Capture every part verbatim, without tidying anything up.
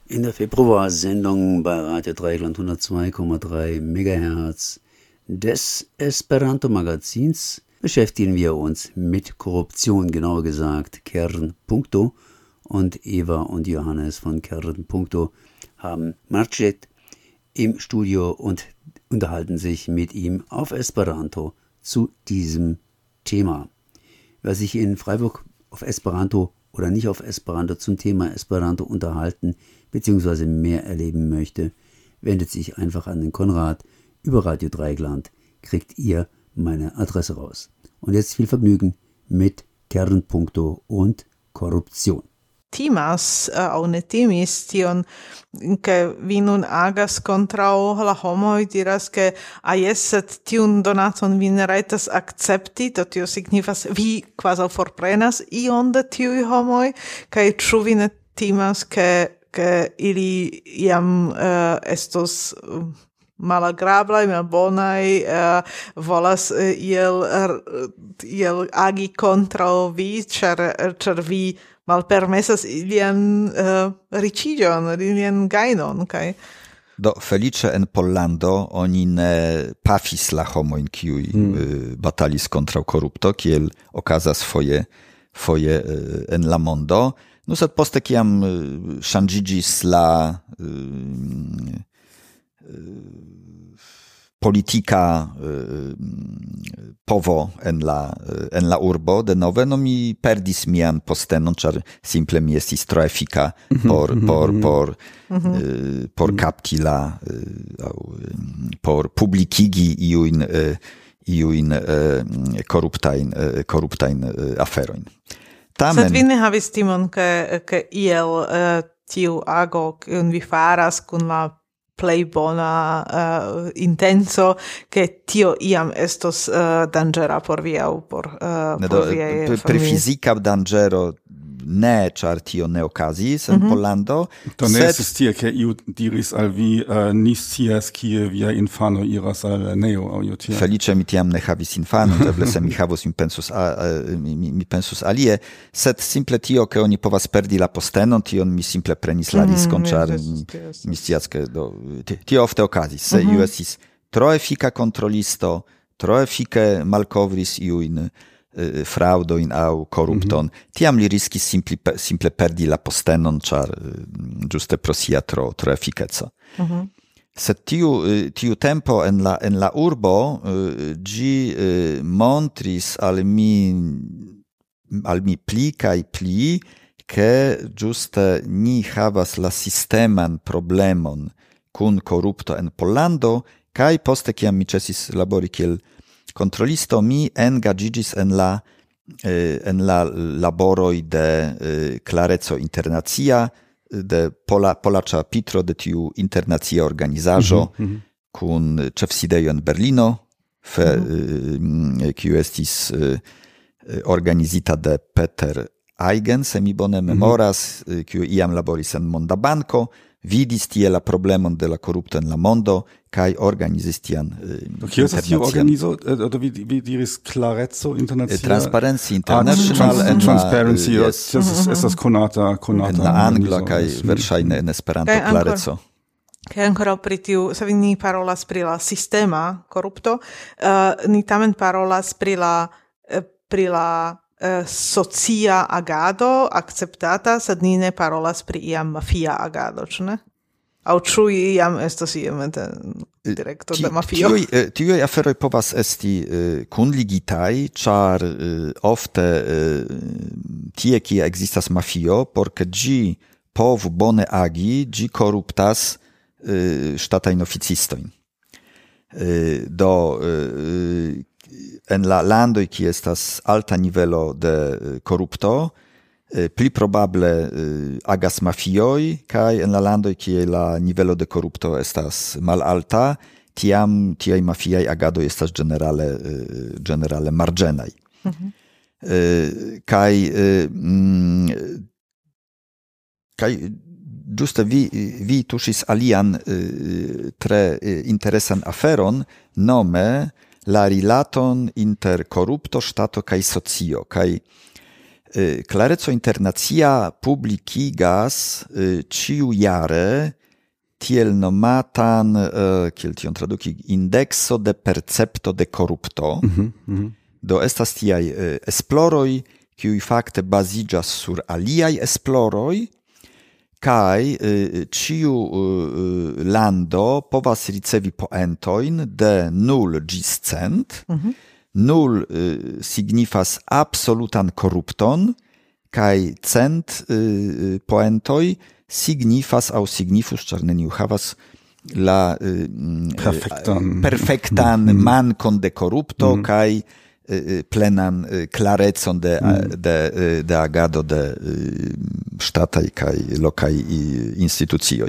In der Februarsendung bei Radio Dreieckland hundertzwei Komma drei Megahertz des Esperanto-Magazins beschäftigen wir uns mit Korruption, genauer gesagt Kernpunkto. Und Eva und Johannes von Kernpunkto haben Marcet im Studio und unterhalten sich mit ihm auf Esperanto zu diesem Thema. Wer sich in Freiburg auf Esperanto oder nicht auf Esperanto zum Thema Esperanto unterhalten bzw. mehr erleben möchte, wendet sich einfach an den Konrad. Über Radio Dreieckland kriegt ihr meine Adresse raus. Und jetzt viel Vergnügen mit Kernpunkto und Korruption. Timas uh, au ne timis tion che vi nun agas kontraŭ la homoj, diras ke a jes, sed tiun donaton vi ne rajtas akcepti, do tio signifas vi kvazaŭ forprenas ion de tiuj homoj, kaj ĉu vi ne timas ke ke ili jam uh, estos uh, malagrablaj, malbonaj, uh, volas uh, iel, uh, iel agi kontraŭ vi, ĉar ĉar vi malpermesas ilian uh, ricidion, ilian gajnon, kaj... Do felice en Pollando oni ne pafis la homojn kiuj mm. uh, batalis kontraŭ korupto, kiel okazas foje foje uh, en la mondo. No sed poste kiam uh, ŝanĝiĝis la uh, uh, politika uh, povo en la en la urbo de nove, no mi perdis mian postenon, ĉar simple mi estis tro efika por por por uh, por kapti la uh, por publikigi iujn uh, iujn uh, koruptajn uh, koruptajn uh, aferojn. Tamen, sed vi ne havis timon ke ke iel uh, tiu ago kiun vi faras kun la plej bona uh, intenso, che tio iam estos uh, dangera por vi aŭ por, uh, ne, por do, viaj pri, pri fizika dangero ne, ĉar tio ne okazis en mm-hmm. Pollando. Do ne estis tie, ke iu diris al vi uh, ni scias kie via infano iras al lernejo aŭ io tie. Felice mi tiam ne havis infanon, eble se mi havus mi pensus a, a, mi, mi pensus alie, sed simple tio, ke oni povas perdi la postenon, tion mi simple prenis la riskon, mm, ĉar mi, mi scias, ke do tio ofte okazis. Se mm-hmm. iu estis tro efika kontrolisto, tro efike malkovris iujn fraudojn aŭ korupton, mm-hmm. tiam li riskis simple, simple perdi la postenon, ĉar ĝuste pro sia tro, tro efikeco. Mm-hmm. Sed tiu, tiu tempo en la, en la urbo ĝi montris al mi, al mi pli kaj pli, ke ĝuste ni havas la sisteman problemon kun korupto en Pollando, kaj poste kiam mi ĉesis labori kiel kontrolisto, mi engaĝiĝis en la eh, en la laboroj de eh, Klareco Internacia, de pola pola ĉapitro de tiu internacia organizaĵo, mm-hmm. kun ĉefsidejo en Berlino, fe, mm-hmm. eh, kiu estis eh, organizita de Peter Eigen, se mi bone memoras, mm-hmm. kiu iam laboris en Monda Banko, vidis tie la problemon de la korupto en la mondo kaj organizis tian eh, kio estas tiu organizo, oder vi, vi diris Klareco Internacia? Transparency International ah, en Transparency, la, yes. Das ist, estas konata, konata en la angla kaj verŝajne en Esperanto Klareco. Kaj ancora pri tiu, se vi ni parolas pri la sistema korupto, uh, ni tamen parolas pri la uh, pri la Uh, socia agado acceptata, sed ni ne parolas pri iam mafia agado, ĉu ne? Aŭ ĉu iam estas iomete direkto de mafio? Tiuj tiuj aferoj povas esti uh, kunligitaj, ĉar uh, ofte uh, tie kie ekzistas mafio, por ke ĝi povu bone agi, ĝi koruptas uh, ŝtatajn oficistojn. Uh, do uh, en la landoj kie estas alta nivelo de korupto, pli probable agas mafioj, kaj en la landoj kie la nivelo de korupto estas malalta, tiam tiaj mafiaj agadoj estas ĝenerale ĝenerale marĝenaj. Mm-hmm. Kaj kaj ĝuste vi vi tuŝis alian tre interesan aferon, nome la rilaton inter korupto, ŝtato kaj socio, kaj Clareco internacia publicigas ĉiujare tiel nomatan, kiel tion traduki, indexo de percepto de corrupto. Mm-hmm, mm-hmm. Do estas tiaj esploroj, kiuj fakte baziĝas sur aliaj esploroj, kaj ĉiu lando povas ricevi poentojn de nul ĝis cent. Mm-hmm. Nul signifas absolutan korrupton, kaj cent poentoj signifas aŭ signifus, ĉar neniu havas la perfektan, perfektan mankon de korrupto mm. kaj plenan klarecon de, mm. de, de agado de ŝtataj kaj lokaj institucioj.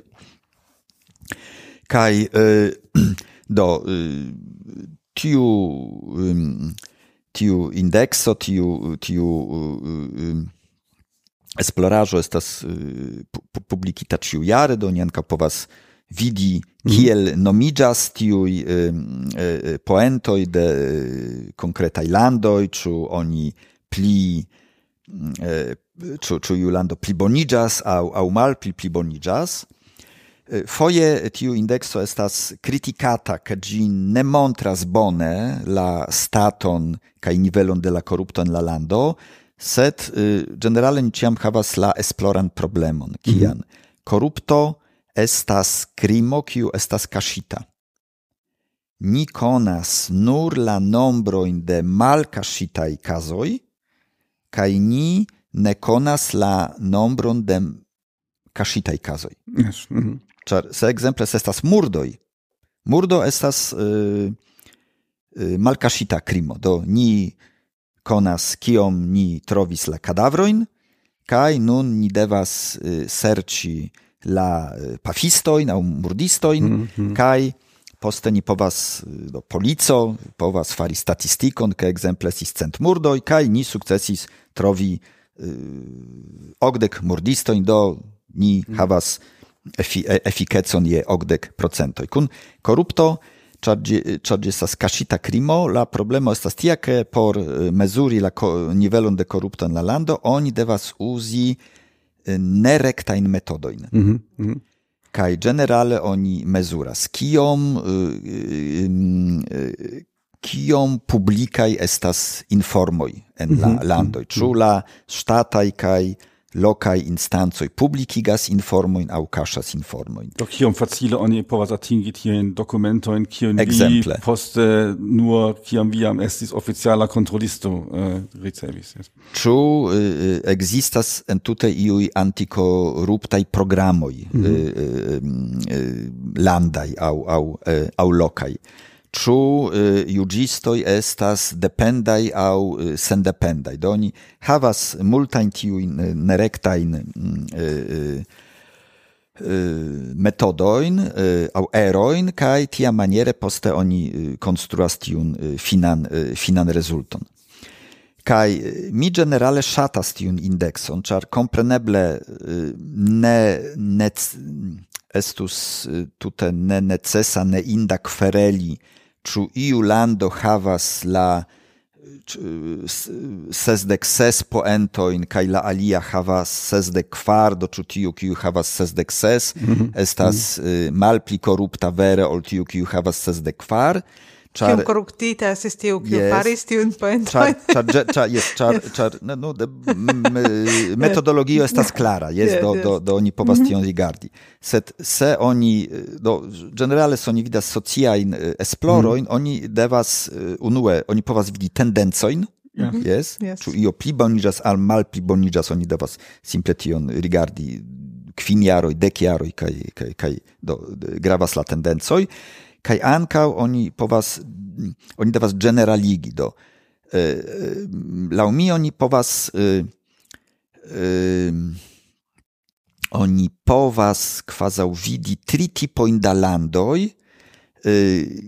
Kaj do tiu um, tiu indexo, tiu tiu um, esploraĵo estas uh, publikita ĉiujare, do ni ankaŭ povas vidi kiel mm. nomiĝas tiuj um, uh, poentoj de uh, konkretaj landoj, ĉu oni pli uh, ĉu, ĉu iu lando pliboniĝas aŭ aŭ malpli pliboniĝas. Foje tiu indexo estas kritikata, ke ĝi ne montras bone la staton kaj nivelon de la korupto en la lando, sed ĝenerale ni ĉiam havas la esploran problemon, kian mm-hmm. korupto estas krimo, kiu estas kaŝita. Ni konas nur la nombrojn de malkaŝitaj kazoj, kaj ni ne konas la nombron de kaŝitaj kazoj. Yes. Mm-hmm. Ĉar se ekzemples estas murdoj, murdo estas uh, uh, malkaŝita krimo, do ni konas kiom ni trovis la kadavrojn, kaj nun ni devas uh, serĉi la uh, pafistojn aŭ murdistojn, mm-hmm. kaj poste ni povas, do polico povas fari statistikon, ke ekzemple estis cent murdoj, kaj ni sukcesis trovi uh, okdek murdistojn, do ni mm. havas efikecon je okdek procentoj. Kun korupto, ĉar ĝi estas kaŝita krimo, la problemo estas tia, ke por mezuri la nivelon de korupto en la lando, oni devas uzi nerektajn metodojn. Mm-hmm. Mm-hmm. Kaj ĝenerale oni mezuras kiom kiom publikaj estas informoj en la mm-hmm. landoj, ĉu la ŝtataj kaj lokaj instancoj publikigas informojn aŭ kaŝas informojn. Do kiom facile oni povas atingi tiajn dokumentojn, kiujn vi poste nur kiam vi jam estis oficiala kontrolisto uh, ricevis. Yes. Ĉu uh, ekzistas entute iuj antikoruptaj programoj mm-hmm. uh, uh, landaj aŭ aŭ uh, aŭ lokaj? Ĉu uh, juĝistoj estas dependaj aŭ uh, sendependaj? Do oni havas multajn tiujn nerektajn uh, uh, metodojn uh, aŭ erojn, kaj tiamaniere poste oni uh, konstruas tiun uh, finan, uh, finan rezulton. Kaj uh, mi ĝenerale ŝatas tiun indekson, ĉar kompreneble uh, ne, ne estus uh, tute ne necesa, ne inda kvereli, ĉu iu lando havas la sesdek ses poentojn kaj la alia havas sesdek kvar, do ĉu tiu, kiu havas sesdek ses, mm-hmm. estas mm-hmm. malpli korupta vere ol tiu, kiu havas sesdek kvar. Kiam koruptita estis tiu, kiu yes. faris tiun poentojn. Ĉar, ĉar, ĉar, yes, ĉar, ĉar no, de, m, metodologio estas klara, yes, do, do, do oni povas tion rigardi. Sed se oni, do, ĝenerale se oni vidas sociajn esplorojn, mm. oni devas unue, oni povas vidi tendencojn, mm-hmm. yes, yes. Ĉu io pliboniĝas al malpliboniĝas, oni devas simple tion rigardi kvin jaroj, dek jaroj, kaj, kaj, kaj do, gravas la tendencoj. Kaj ankaŭ oni povas, oni devas generaligi, do eh, laŭ mi oni povas eh, eh, oni povas kvazaŭ vidi tri tipojn da landoj, eh,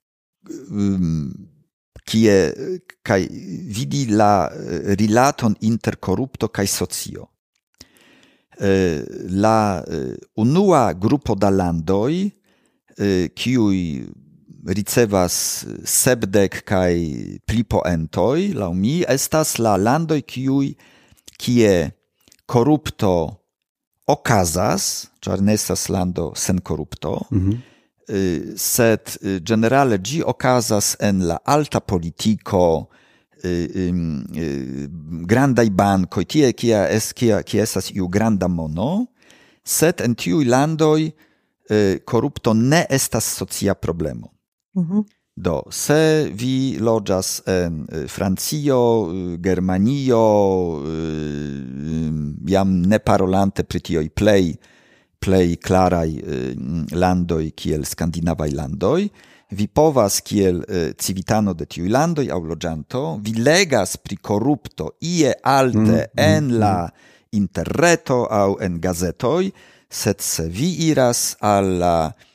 kie kaj vidi la rilaton inter korupto kaj socio. Eh, la eh, unua grupo da landoj kiuj ricevas sepdek kaj pli poentoj, laŭ mi estas la landoj kiuj kie korupto okazas, ĉar ne estas lando sen korupto, mm-hmm. sed generale ĝi okazas en la alta politiko, grandaj bankoj, tie kia es, kia, kia estas iu granda mono, sed en tiuj landoj korupto ne estas socia problemo. Mm-hmm. Do, se vi loĝas en Francio, Germanio, jam ne parolante pri tioj plej plej klaraj landoj kiel skandinavaj landoj, vi povas kiel civitano de tiuj landoj aŭ loĝanto, vi legas pri korupto ie alte mm, en mm, la interreto aŭ en gazetoj, sed se vi iras al la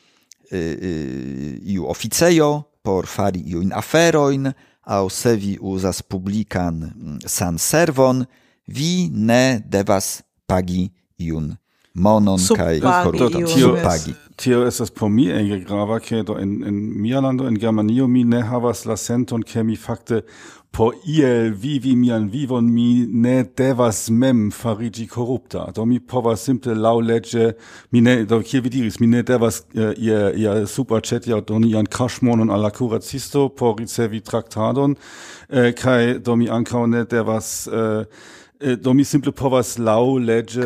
iu oficejo por fari iujn aferojn, aŭ se vi uzas publikan sanservon, vi ne devas pagi iun monon kaj subpagi. Tio estas por mi ege grava, ke do en en mia lando en Germanio mi ne havas la senton, ke mi fakte por iel vivi mian vivon mi ne devas mem fariĝi korupta. Do mi povas simple laŭleĝe, mi ne, do kiel vi diris, mi ne devas uh, ia ia superĉeti aŭ doni ian kaŝmonon al la kuracisto por ricevi traktadon, uh, kaj do mi ankaŭ ne devas, uh, uh, do mi simple povas laŭleĝe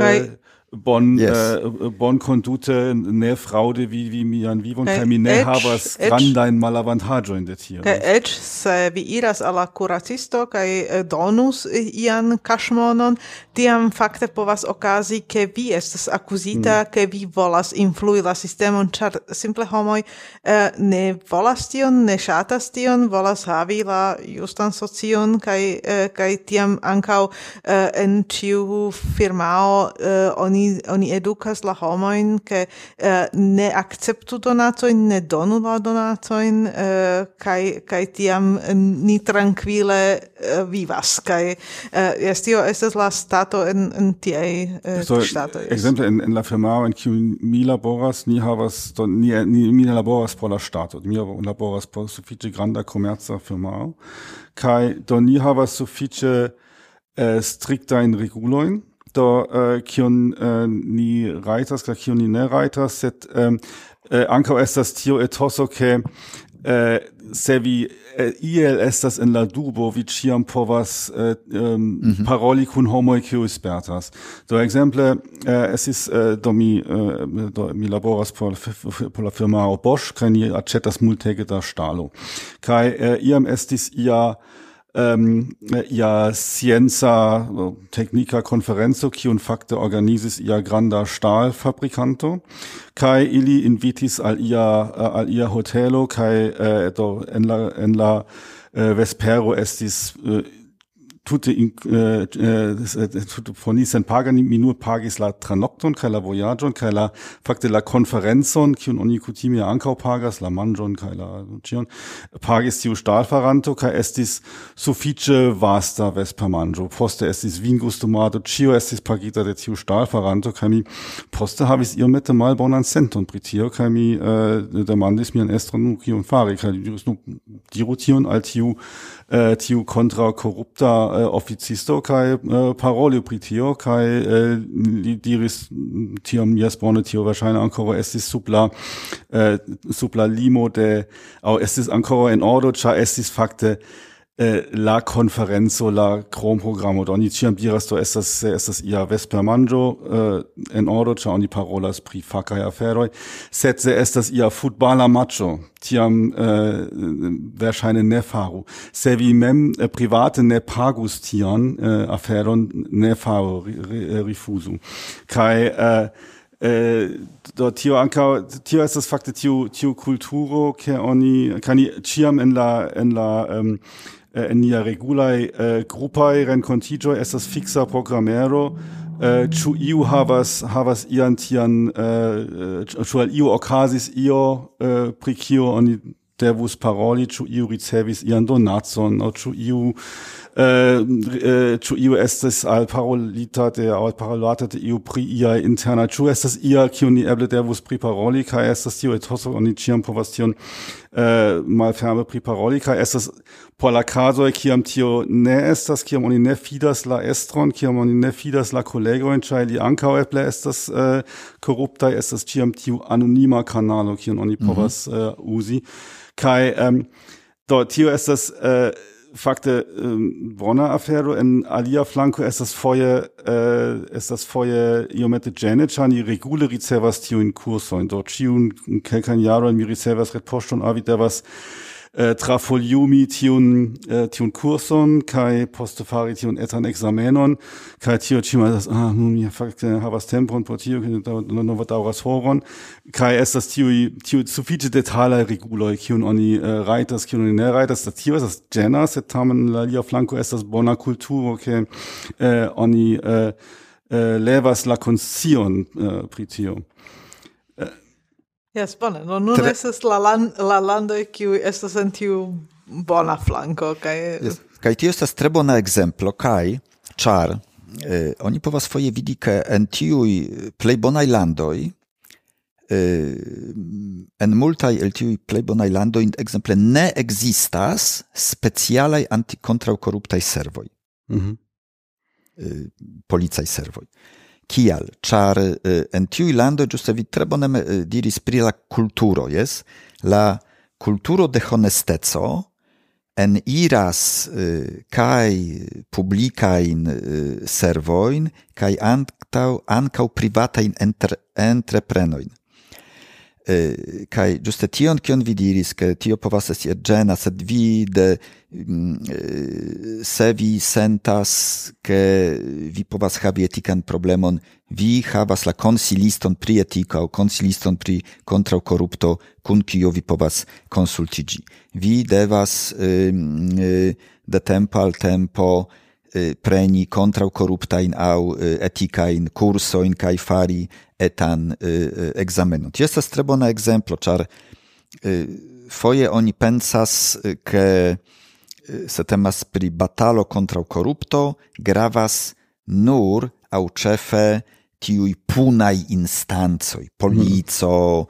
bon yes. uh, bon condute ne fraude vi vi mian vivon kaj mi ne havas grandajn malavantaĝojn de tio. Kaj eĉ se vi iras al la kuracisto kaj donus ian kaŝmonon, tiam fakte povas okazi, ke vi estas akuzita, mm. ke vi volas influi la sistemon, ĉar simple homoj uh, ne volas tion, ne ŝatas tion, volas havi la justan socion kaj uh, kaj tiam ankaŭ uh, en ĉiu firmao uh, oni oni edukas la homojn, ke uh, ne akceptu donatojn, ne donu la donatojn, uh, kaj kaj tiam ni trankvile uh, vivas, kaj uh, jes, tio estas la stato en en tiaj uh, so, ŝtatoj. Ekzemple en en la firmao en kiu mi laboras, ni havas do, ni, ni mi laboras por la ŝtato, mi laboras por sufiĉe granda komerca firmao, kaj do ni havas sufiĉe uh, striktajn regulojn, do uh, kion uh, ni rajtas kaj kion ni ne rajtas, sed um, uh, ankaŭ estas tio etoso, ke uh, se vi uh, iel estas en la dubo, vi ĉiam povas uh, um, mm-hmm. paroli kun homoj kiuj spertas. Do ekzemple uh, estis uh, do mi uh, do mi laboras por, por la firmao Bosch, kaj ni aĉetas multege da ŝtalo. Kaj uh, iam estis ia Um, ia scienza technica conferenzo kiun fakte organizis ia granda Stahlfabrikanto, kai ili invitis al ia al ia hotelo, kai uh, do en la en la uh, vespero estis uh, tutte in uh, uh, tutte fornisen pagani mi nur pagis la tranokton kaj la vojaĝon kaj la fakte la konferencon kiun oni kutime ankaŭ pagas la manĝon kaj la ĉion pagis tiu ŝtalfaranto kaj estis sufiĉe vasta vespermanĝo. Poste estis vingustumado, ĉio estis pagita de tiu ŝtalfaranto kaj mi poste havis iomete malbonan senton pri tio kaj mi uh, demandis mian estron nu kion fari kaj li diris nu diru tion al tiu uh, tiu kontraŭ korupta officisto kai uh, paroli pri tio kai uh, li diris tiom jes bone tio wahrscheinlich ancora estis sub la uh, sub la limo de au estis ancora in ordo ĉar estis fakte uh, la konferenco la kronprogramo do oni ĉiam diras do estas estas ia vespermanĝo uh, en ordo ĉar oni parolas pri fakaj aferoj, sed se estas ia futbala matĉo tiam uh, wahrscheinlich ne faru. Se vi mem uh, private ne pagus tion uh, aferon ne faru, rifuzu. Kai uh, uh, do tio ankaŭ tio estas fakte tiu tiu kulturo, ke oni kani ĉiam en la en la um, en nia regulaj uh, grupaj renkontiĝoj estas fiksa programero. Uh, ĉu iu havas havas ian tian uh, ĉu al iu okazis io uh, pri kio oni devus paroli, ciu iu ricevis ian donatson, o ciu iu, uh, uh, ciu iu estes al parolita de, al parolata de iu pri ia interna, ciu estes ia, ciu ni eble devus pri paroli, kai estes tiu et hoso oni ciam povas tion uh, malferme pri paroli, kai estes por la casoi, ciam tio ne estas, ciam oni ne fidas la estron, ciam oni ne fidas la collegoin, cai li ancao eble estas uh, corruptai, estas ciam tiu anonima canalo, ciam oni povas uh, usi. Kai, um, do, tio estas uh, fakte um, bona afero, en alia flanco estas foje, uh, estas foje iomete gene, ĉar ni regule ricevas tiujn kursojn. Do ĉiun kelkajn jarojn mi ricevas retpoŝton, ah, vi devas Uh, trafoliumi tiun, uh, tiun kurson, kai poste fari tiun etan examenon, kai tio cima das, ah, mi fakte havas tempon por tio, nova dauras horon, kai estas tiu, tiu sufiĉe detalaj reguloj, kiun oni uh, rajtas, kiun oni ne rajtas, tio estas ĝena, sed tamen la alia flanko estas bona kulturo, ke uh, oni uh, uh, levas la konscion uh, pri tio. Yes, bone. No, nun Tre... estas la, land, la landoj kiu estas en tiu bona flanko. Kaj yes. Kaj tio estas tre bona ekzemplo, kaj ĉar eh, oni povas foje vidi, ke en tiuj plej bonaj landoj, eh, en multaj el tiuj plej bonaj landoj, ekzemple ne ekzistas specialaj antikontraŭkoruptaj servoj. Mm-hmm. Eh, policaj servoj. Kial? Ĉar en tiuj landoj, ĝuste vi tre bone diris pri la kulturo, jes? La kulturo de honesteco eniras kaj publikajn servojn kaj ankaŭ ankaŭ privatajn entreprenojn. Kaj ĝuste tion, kion vi diris, ke tio povas esti ĝena, sed vi de se vi sentas, ke vi povas havi etikan problemon, vi havas la konsiliston pri etika aŭ konsiliston pri kontraŭkorupto, kun kiu vi povas konsultiĝi. Vi devas de tempo al tempo preni kontraŭkoruptajn aŭ etikajn kursojn kaj fari etan ekzamenon. Tio estas tre bona ekzemplo, ĉar foje oni pensas, ke se temas pri batalo kontraŭ korupto, gravas nur aŭ ĉefe tiuj punaj instancoj, polico,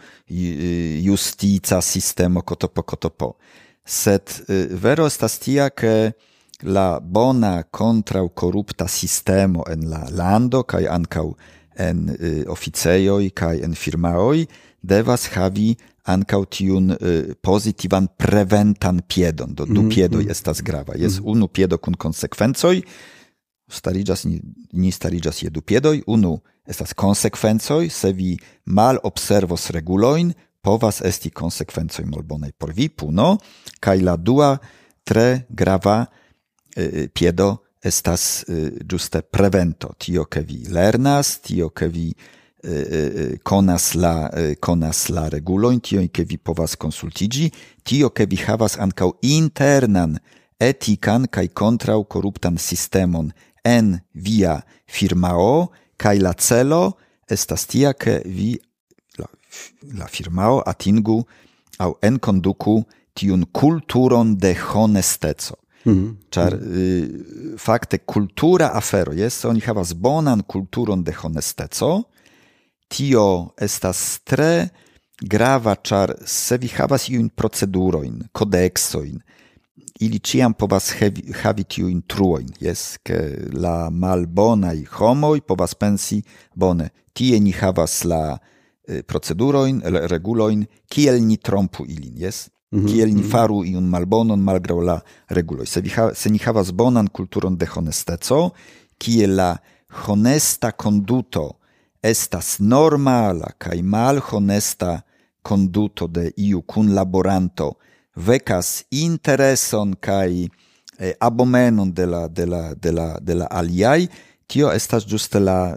justica sistemo, kotopo, kotopo. Sed vero estas tia, ke la bona kontraŭkorupta sistemo en la lando kaj ankaŭ en eh, oficejoj kaj en firmaoj devas havi ankaŭ tiun eh, pozitivan preventan piedon. Do du mm, piedoj mm. estas grava. Jes mm. unu piedo kun konsekvencoj, stariĝas ni, ni stariĝas je du piedoj. Unu estas konsekvencoj, se vi malobservos regulojn, povas esti konsekvencoj malbonaj por vi, puno, kaj la dua tre grava eh, piedo estas giuste uh, prevento, tio che vi lernas, tio che vi uh, conas la uh, conas la reguloin, tio che vi povas konsultigi, tio che vi havas ankaŭ internan etikan kaj kontraŭ koruptan sistemon en via firmao, kaj la celo estas tia, ke vi la, la firmao atingu aŭ enkonduku tiun kulturon de honesteco. Mm-hmm. Ĉar mm-hmm. y, fakte kultura afero, jes, oni havas bonan kulturon de honesteco, tio estas tre grava, ĉar se vi havas iujn procedurojn, kodeksojn, ili ĉiam povas havi, havi tiujn truojn, jes, ke la malbonaj homoj povas pensi, bone, tie ni havas la eh, procedurojn, regulojn, kiel ni trompu ilin, jes? Kiel ni faru iun malbonon malgraŭ la reguloj. Se, ha, se ni havas bonan kulturon de honesteco, kiel la honesta konduto estas normala kaj malhonesta konduto de iu kunlaboranto vekas intereson kaj eh, abomenon de la, de la, de la, de la aliaj, tio estas ĝuste la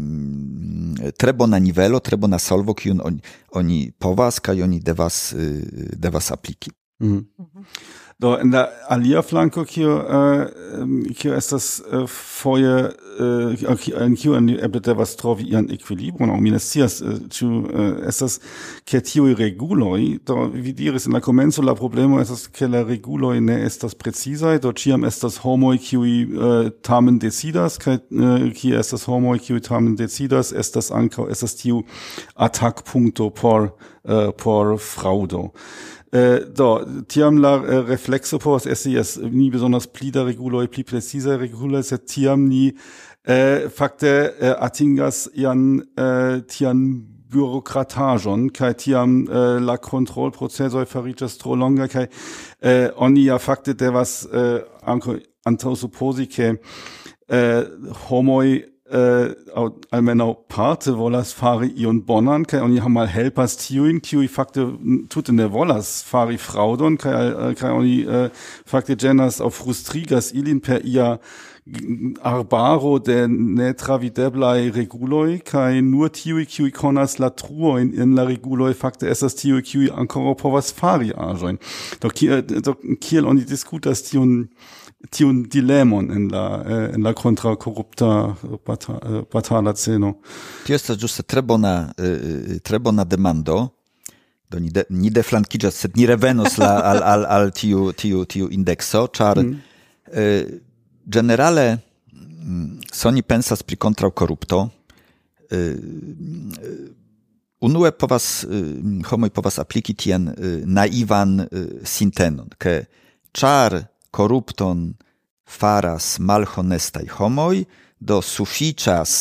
eh, tre bona nivelo, tre bona solvo, kiun oni, oni povas kaj oni devas, eh, devas apliki. Mm-hmm. Do en la alia flanko kio uh, kio estas uh, foje uh, en kio en eble devas trovi ian ekvilibron, aŭ mi ne scias ĉu uh, estas ke tiuj reguloj, do vi diris en la komenco la problemo estas ke la reguloj ne estas precizaj, do ĉiam estas homoj kiuj uh, tamen decidas, kaj uh, kie estas homoj kiuj tamen decidas, estas ankaŭ estas tiu atakpunkto por uh, por fraudo. Uh, do, tiam la uh, reflexo povas esti es ni besonders pli da reguloj, pli precisa reguloj, sed tiam ni uh, fakte uh, atingas ian uh, tian bürokrataĵon, kaj tiam uh, la kontrolprocezoj fariĝas tro longa, kaj uh, oni ja fakte devas uh, ankaŭ antaŭ supozi, ke uh, homoj Uh, almenaŭ parte volas fari ion bonan, kaj oni mal helpas tiujn, kiuj fakte tute ne volas fari fraŭdon, kaj kaj oni uh, fakte ĝenas aŭ frustrigas ilin per ia arbaro de netravideblaj reguloj, kaj nur tiuj, kiuj konas la truojn en la reguloj, fakte estas tiuj, kiuj ankoraŭ povas fari aĵojn. Do kiel oni diskutas tiun tiun dilemon en la eh, en la kontra korupta bata, batala ceno. Tio estas ĝuste tre bona eh, tre bona demando. Do ni de, ni deflankiĝas, sed ni revenos la al al al tiu tiu tiu indekso, ĉar mm. eh, generale se oni pensas pri kontraŭ korupto, eh, unue povas eh, homoj povas apliki tian eh, naivan eh, sintenon, ke ĉar korupton faras malhonestaj homoj, do sufiĉas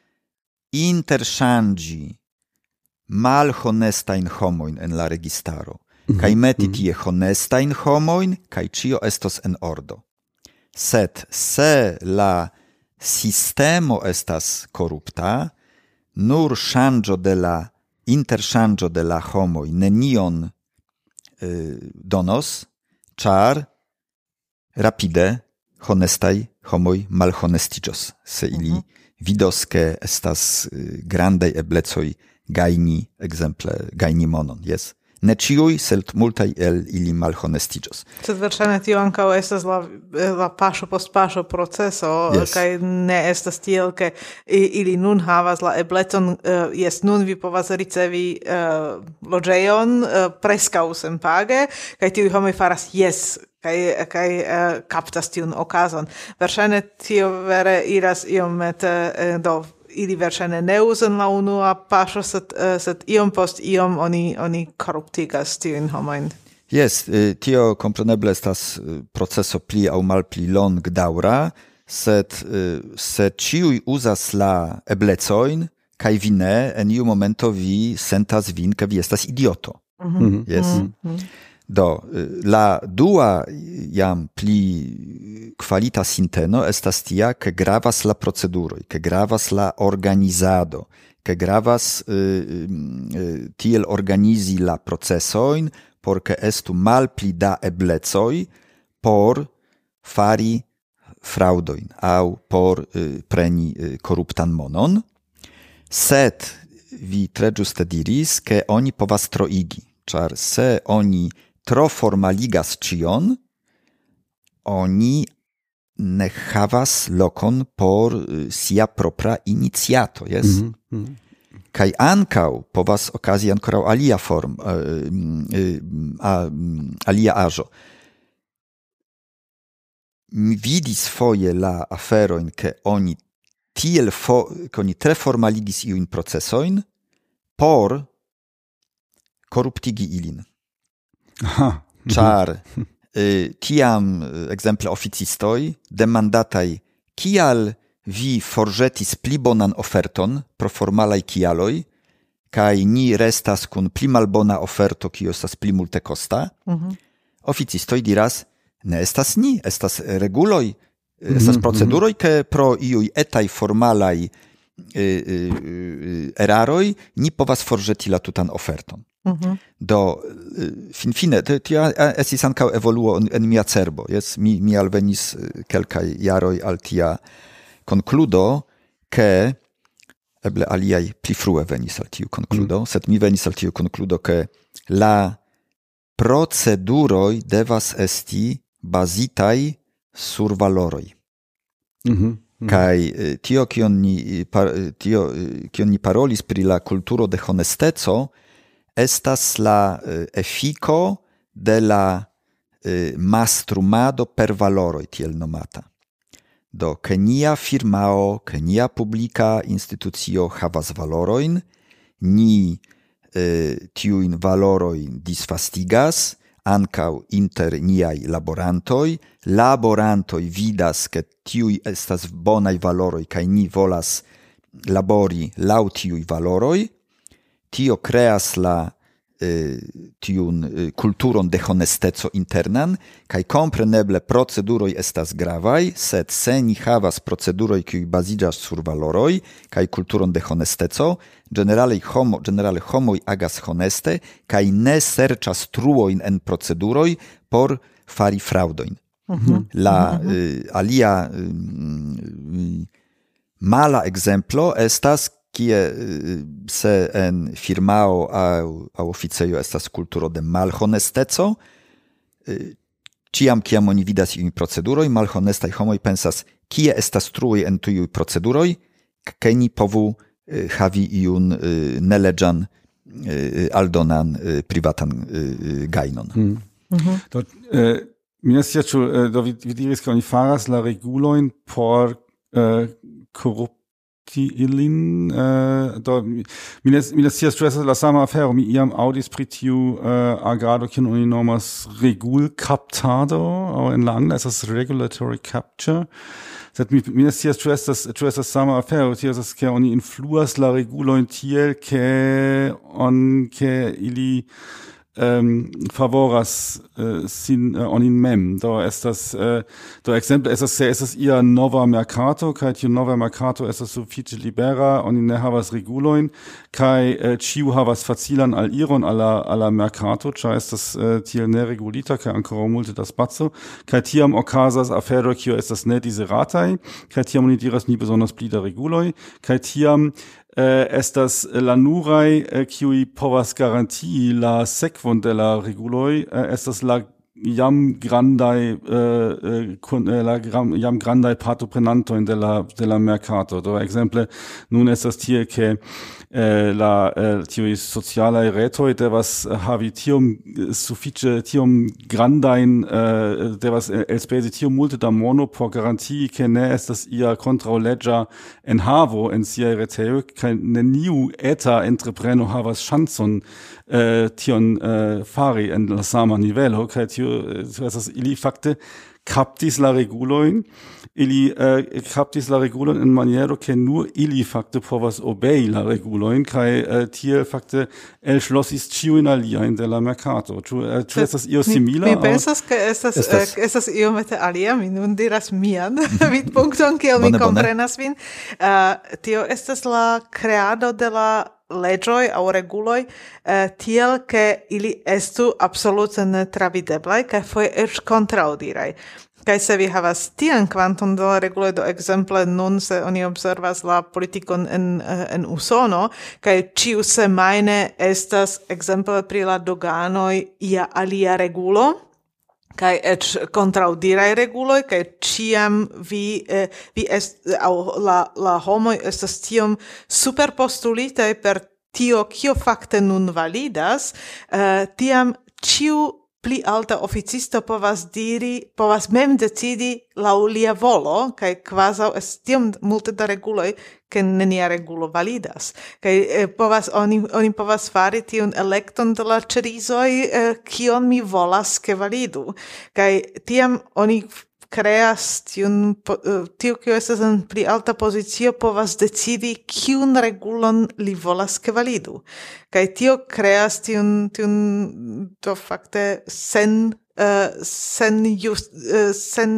interŝanĝi malhonestajn homojn en la registaro, mm-hmm. kaj meti tie honestajn homojn, kaj ĉio estos en ordo. Sed se la sistemo estas korupta, nur ŝanĝo de la interŝanĝo de la homoj nenion eh, donos, ĉar rapide honestaj homoj malhonestiĝos, se ili vidos, ke estas grandaj eblecoj gajni, ekzemple gajni monon, jes. Ne ĉiuj, sed multaj el ili malhonestiĝos. Sed verŝajne tio ankaŭ estas la la paŝo post paŝo proceso, yes. kaj ne estas tiel, ke ili nun havas la eblecon, uh, jes, nun vi povas ricevi uh, loĝejon uh, preskaŭ senpage, kaj tiuj homoj faras jes, kaj kaj uh, kaptas tiun okazon. Verŝajne tio vere iras iomete uh, do ili verŝajne ne uzon la unua paŝo, sed, uh, sed iom post iom oni oni koruptigas tiujn homojn. Yes, tio kompreneble estas proceso pli aŭ malpli longdaŭra, sed se ĉiuj uzas la eblecojn, kaj vi ne, en iu momento vi sentas vin, ke vi estas idioto. Mm-hmm. Yes. Mm-hmm. Do, la dua jam pli kvalita sinteno estas tia, ke gravas la proceduroj, ke gravas la organizado, ke gravas uh, uh, tiel organizi la procesojn, por ke estu malpli da eblecoj por fari fraudojn aŭ por uh, preni uh, koruptan monon. Sed vi tre ĝuste diris, ke oni povas troigi, ĉar se oni tro formaligas ĉion, oni ne havas lokon por uh, sia propra iniciato, jes? Mm-hmm. Mm-hmm. Kaj ankaŭ povas okazi ankoraŭ alia form, uh, uh, alia aĵo. Mi vidis foje la aferojn, ke oni tiel fo, ke oni tre formaligis iujn procesojn por koruptigi ilin. Aha. Ĉar eh, tiam, ekzemple oficistoj, demandataj, kial vi forĵetis pli bonan oferton pro formalaj kialoj, kaj ni restas kun pli malbona oferto, kiu estas pli multekosta, mm-hmm. oficistoj diras, ne estas ni, estas reguloj, mm-hmm. estas proceduroj, ke pro iuj etaj formalaj eh, eh, eraroj ni povas forĵeti la tutan oferton. Mm-hmm. Do, fin fine, tio estis ankaŭ evoluo en mia cerbo, yes? mi, mi alvenis kelkaj jaroj al tia konkludo, ke eble aliaj pli frue venis al tiu konkludo, mm. sed mi venis al tiu konkludo, ke la proceduroj devas esti bazitaj sur valoroj. Mhm. Kai tio kion ni tio kion ni parolis pri la kulturo de honesteco estas la efiko de la mastrumado per valoroj tiel nomata. Do ke nia firmao, ke nia publika institucio havas valorojn, ni tiujn valorojn disvastigas ankaŭ inter niaj laborantoj, laborantoj vidas ke tiuj estas bonaj valoroj kaj ni volas labori laŭ tiuj valoroj, tio kreas la eh, tiun eh, kulturon de honesteco internan, kaj kompreneble proceduroj estas gravaj, sed se ni havas proceduroj kiuj baziĝas sur valoroj kaj kulturon de honesteco, generale homo generale homoj agas honeste kaj ne serĉas truojn en proceduroj por fari fraŭdojn. Mm-hmm. La eh, alia eh, mala exemplo estas kie se en firmao aŭ aŭ oficejo estas kulturo de malhonesteco, ĉiam kiam oni vidas iujn proceduroj, malhonestaj homoj pensas, kie estas truoj en tiuj proceduroj, ke ni povu havi iun neleĝan aldonan privatan gajnon. Mm. Mm-hmm. Do, eh, mi ne scias, ĉu do vi, vi diris, ke oni faras la regulojn por eh, korupti ilin, uh, do, mi ne scias, ĉu estas la sama afero, mi iam aŭdis pri tiu uh, agado, kiun oni nomas regulkaptado, aŭ en la angla estas regulatory capture, sed mi, mi ne scias, ĉu estas, ĉu estas sama afero, tio estas, ke oni influas la regulojn tiel, ke on, ke ili Um, favoras uh, sin uh, onin mem. Do estas, uh, do exemple, estas, se estas ia nova mercato, kai tiu nova mercato estas sufiĉe libera, oni ne havas regulojn, kai uh, ĉiu havas facilan aliron al la, al la mercato, ĉar estas uh, tiel neregulita, kai ankoraŭ multe da spaco, kai tiam okazas afero, kio estas ne dezirataj, kai tiam oni diras ni besonders pli da reguloj, kai tiam Uh, estas la nuraj uh, kiuj povas garantii la sekvon de la reguloj, uh, estas la jam grandaj uh, kun, uh, la gram, jam grandaj partoprenantojn de la de la mercato. Do ekzemple nun estas tie ke uh, la uh, tiuj socialaj retoj devas havi tiom sufiĉe tiom grandajn uh, devas elspezi tiom multe da mono por garantii ke ne estas ia kontraŭleĝa enhavo en siaj retejoj kaj neniu eta entrepreno havas ŝancon uh, tion uh, fari en la sama nivelo kaj tio estas ili fakte kaptis la regulojn, ili uh, kaptis la regulojn en maniero ke nur ili fakte povas obei la regulojn kaj uh, tiel fakte elŝlosis ĉiujn aliajn de la mercato. Ĉu uh, ĉu estas io simila? Mi, mi pensas ke estas estas, uh, estas iomete alia, mi nun diras mian vidpunkton, kiel mi komprenas vin. Uh, tio estas la kreado de la leĝoj aŭ reguloj uh, tiel ke ili estu absolute netravideblaj kaj foje eĉ kontraŭdiraj. Kaj se vi havas tian kvanton de la reguloj, do ekzemple nun se oni observas la politikon en, uh, en Usono, kaj ĉiu semajne estas ekzemple pri la doganoj ia alia regulo, kaj eĉ kontraŭdiraj reguloj, kaj ĉiam vi, eh, vi est, aŭ la, la homoj estas tiom superpostulitaj per tio, kio fakte nun validas, eh, tiam ĉiu pli alta oficisto povas diri, povas mem decidi laŭ lia volo, kaj kvazaŭ estas tiom multe da reguloj, ke nenia regulo validas. Kaj eh, povas, oni, oni povas fari tiun elekton de la ĉerizoj, eh, kion mi volas ke validu. Kaj tiam oni kreas tiun, tio, kio estas en pli alta pozicio, povas decidi kiun regulon li volas ke validu. Kaj tio kreas tiun, tiun do fakte sen, uh, sen, just, uh, sen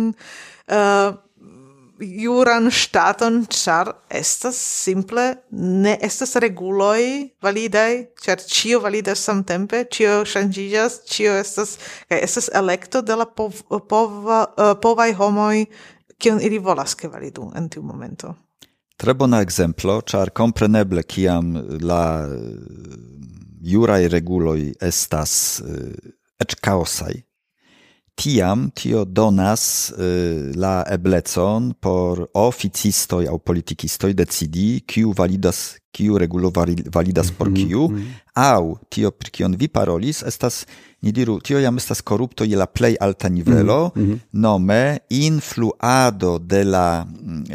uh, juran staton, ĉar estas simple ne estas reguloj validaj, ĉar ĉio validas samtempe, ĉio ŝanĝiĝas, ĉio estas kaj estas elekto de la pov, pova, uh, povaj homoj, kion ili volas ke validu en tiu momento. Tre bona ekzemplo, ĉar kompreneble kiam la juraj reguloj estas ecz chaosaj, tiam tio donas la eblecon por oficistoj aŭ politikistoj decidi, kiu validas, kiu regulo validas por kiu, aŭ tio, pri kion vi parolis, estas, ni diru, tio jam estas korupto je la plej alta nivelo, nome influado de la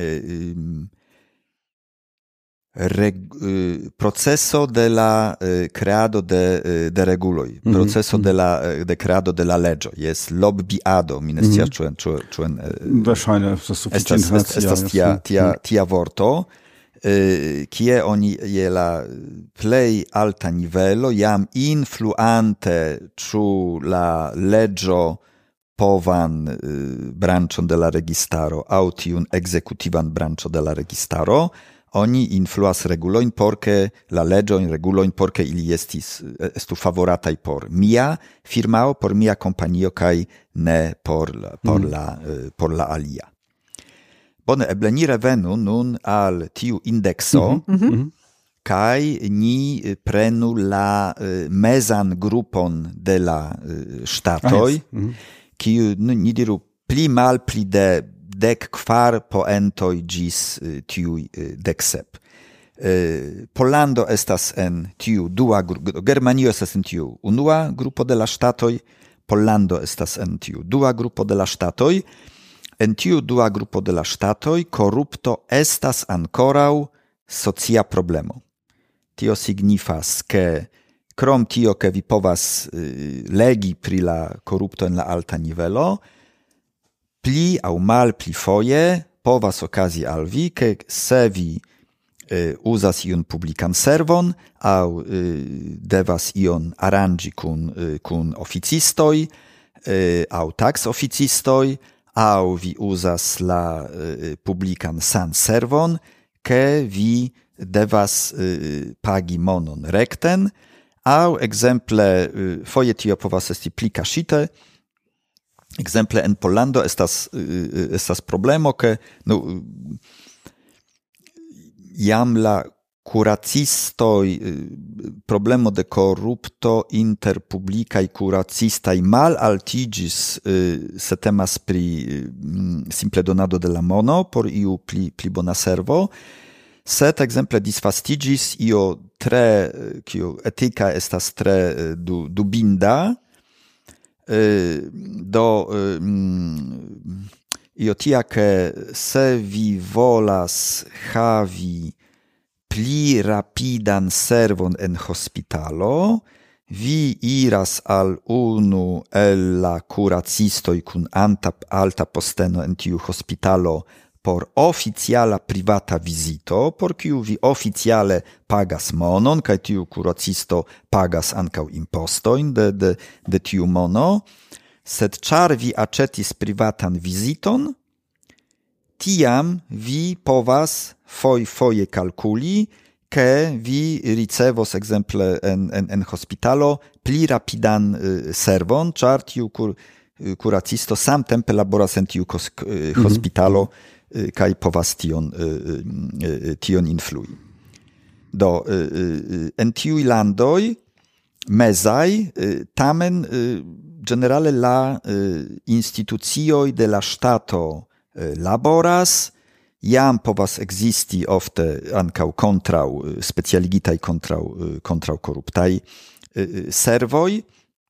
Reg, proceso de la eh, creado de, de reguloj, mm -hmm. proceso de la de creado de la leĝo, jes lobbyado, mi ne scias ĉu ĉu ĉu verŝajne estas estas tia tia tia vorto, eh, kie oni je la plej alta nivelo jam influante ĉu la leĝo povan eh, branĉon de la registaro aŭ tiun ekzekutivan branĉo de la registaro, oni influas regulojn porke la leĝojn regulojn porke ili estis estu favorataj por mia firmao, por mia kompanio kaj ne por la, por mm. la por la alia. Bone, eble ni revenu nun al tiu indekso mm -hmm. kaj ni prenu la mezan grupon de la ŝtatoj, kiu ah, yes. mm -hmm. ni diru pli mal pli de dek kvar poentoj ĝis tiu dek sep. Pollando estas en tiu dua grupo, Germanio estas en tiu unua grupo de la ŝtatoj, Pollando estas en tiu dua grupo de la ŝtatoj. En tiu dua grupo de la ŝtatoj korupto estas ankoraŭ socia problemo. Tio signifas, ke krom tio, ke vi povas legi pri la korupto en la alta nivelo, pli au mal pli foje povas okazi al vi, ke se vi eh, uzas iun publikan servon au eh, devas ion aranĝi kun, eh, kun oficistoj eh, au tax oficistoj, au vi uzas la eh, publikan san servon, ke vi devas eh, pagi monon rekten, au ekzemple eh, foje tio povas esti pli kaŝite. Exemple en Pollando estas estas problemo, ke no jam la kuracistoj problemo de korupto inter publikaj kuracistaj malaltiĝis, se temas pri simple donado de la mono por iu pli pli bona servo, sed exemple disvastiĝis io tre, kio etika estas tre du, dubinda, do io tia, ke se vi volas havi pli rapidan servon en hospitalo, vi iras al unu el la kuracistoj kun alta posteno en tiu hospitalo por oficiala privata vizito, por kiu vi oficiale pagas monon, kaj tiu kuracisto pagas ankaŭ impostojn de, de, de tiu mono, sed ĉar vi aĉetis privatan viziton, tiam vi povas foj foje kalkuli, ke vi ricevos ekzemple en, en, en hospitalo pli rapidan uh, servon, ĉar tiu kur, uh, kuracisto samtempe laboras en tiu kos, uh, mm-hmm. hospitalo, kaj povas tion tion influi. Do en tiuj landoj mezaj tamen generale la institucioj de la ŝtato laboras, jam povas ekzisti ofte ankaŭ kontraŭ specialigitaj kontraŭ kontraŭ koruptaj servoj.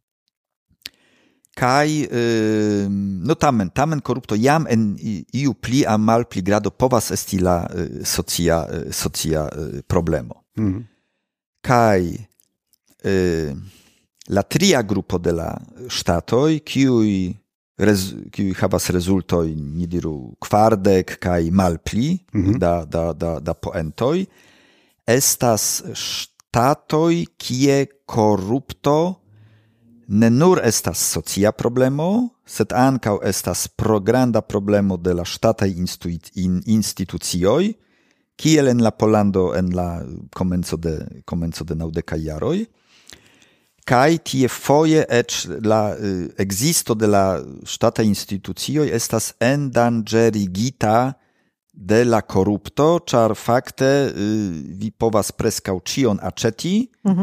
Kai no tamen tamen korupto jam en iu pli a mal pli grado povas esti la socia socia problemo. Mm-hmm. Kai eh, la tria grupo de la ŝtatoj, kiuj kiuj havas rezultoj, ni diru kvardek kaj malpli mm-hmm. da da da da poentoj, estas ŝtatoj, kie korupto ne nur estas socia problemo, sed ankaŭ estas progranda problemo de la ŝtataj institucioj, kiel en la Pollando en la komenco de komenco de naŭdekaj jaroj, kaj tie foje eĉ la ekzisto de la ŝtataj institucioj estas endanĝerigita de la korupto, ĉar fakte vi povas preskaŭ ĉion aĉeti, mm-hmm.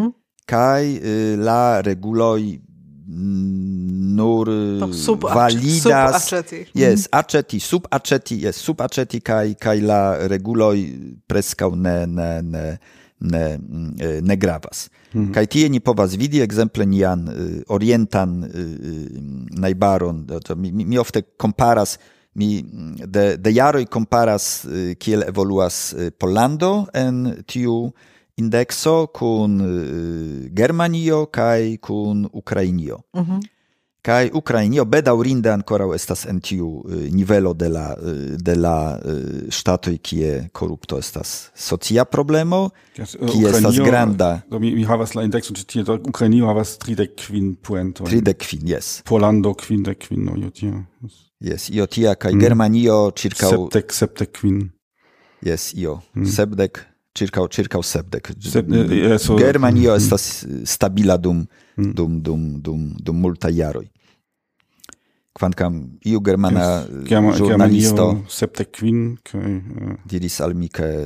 kai la reguloi nur sub validas sub yes aceti sub aceti yes sub aceti kai kai la reguloi prescau ne ne ne ne ne gravas mm-hmm. kai tie ni povas vidi ekzemple nian orientan najbaron to mi, mi ofte comparas mi de de jaroj comparas kiel evoluas Pollando en tiu indexo kun uh, Germanio kai kun Ukrainio. Mm-hmm. Kai Ukrainio bedaŭrinde ankoraŭ estas en tiu uh, nivelo de la uh, de la uh, ŝtatoj kie korupto estas socia problemo, yes, uh, kie estas granda. Do mi, mi havas la indexon ĉi tie, do Ukrainio havas tridek kvin poentojn. Tridek kvin, yes. Pollando kvindek kvin, io tia. Yes, io tia kai mm. Germanio ĉirkaŭ sepdek sepdek kvin. Yes, io mm. sepdek circa circa sepdek. Sep, eh, so, Germanio mm. estas stabila dum mm. dum dum dum dum multa jaroj. Kvankam iu germana yes. Germanio sepdek kvin kaj uh. diris al mi ke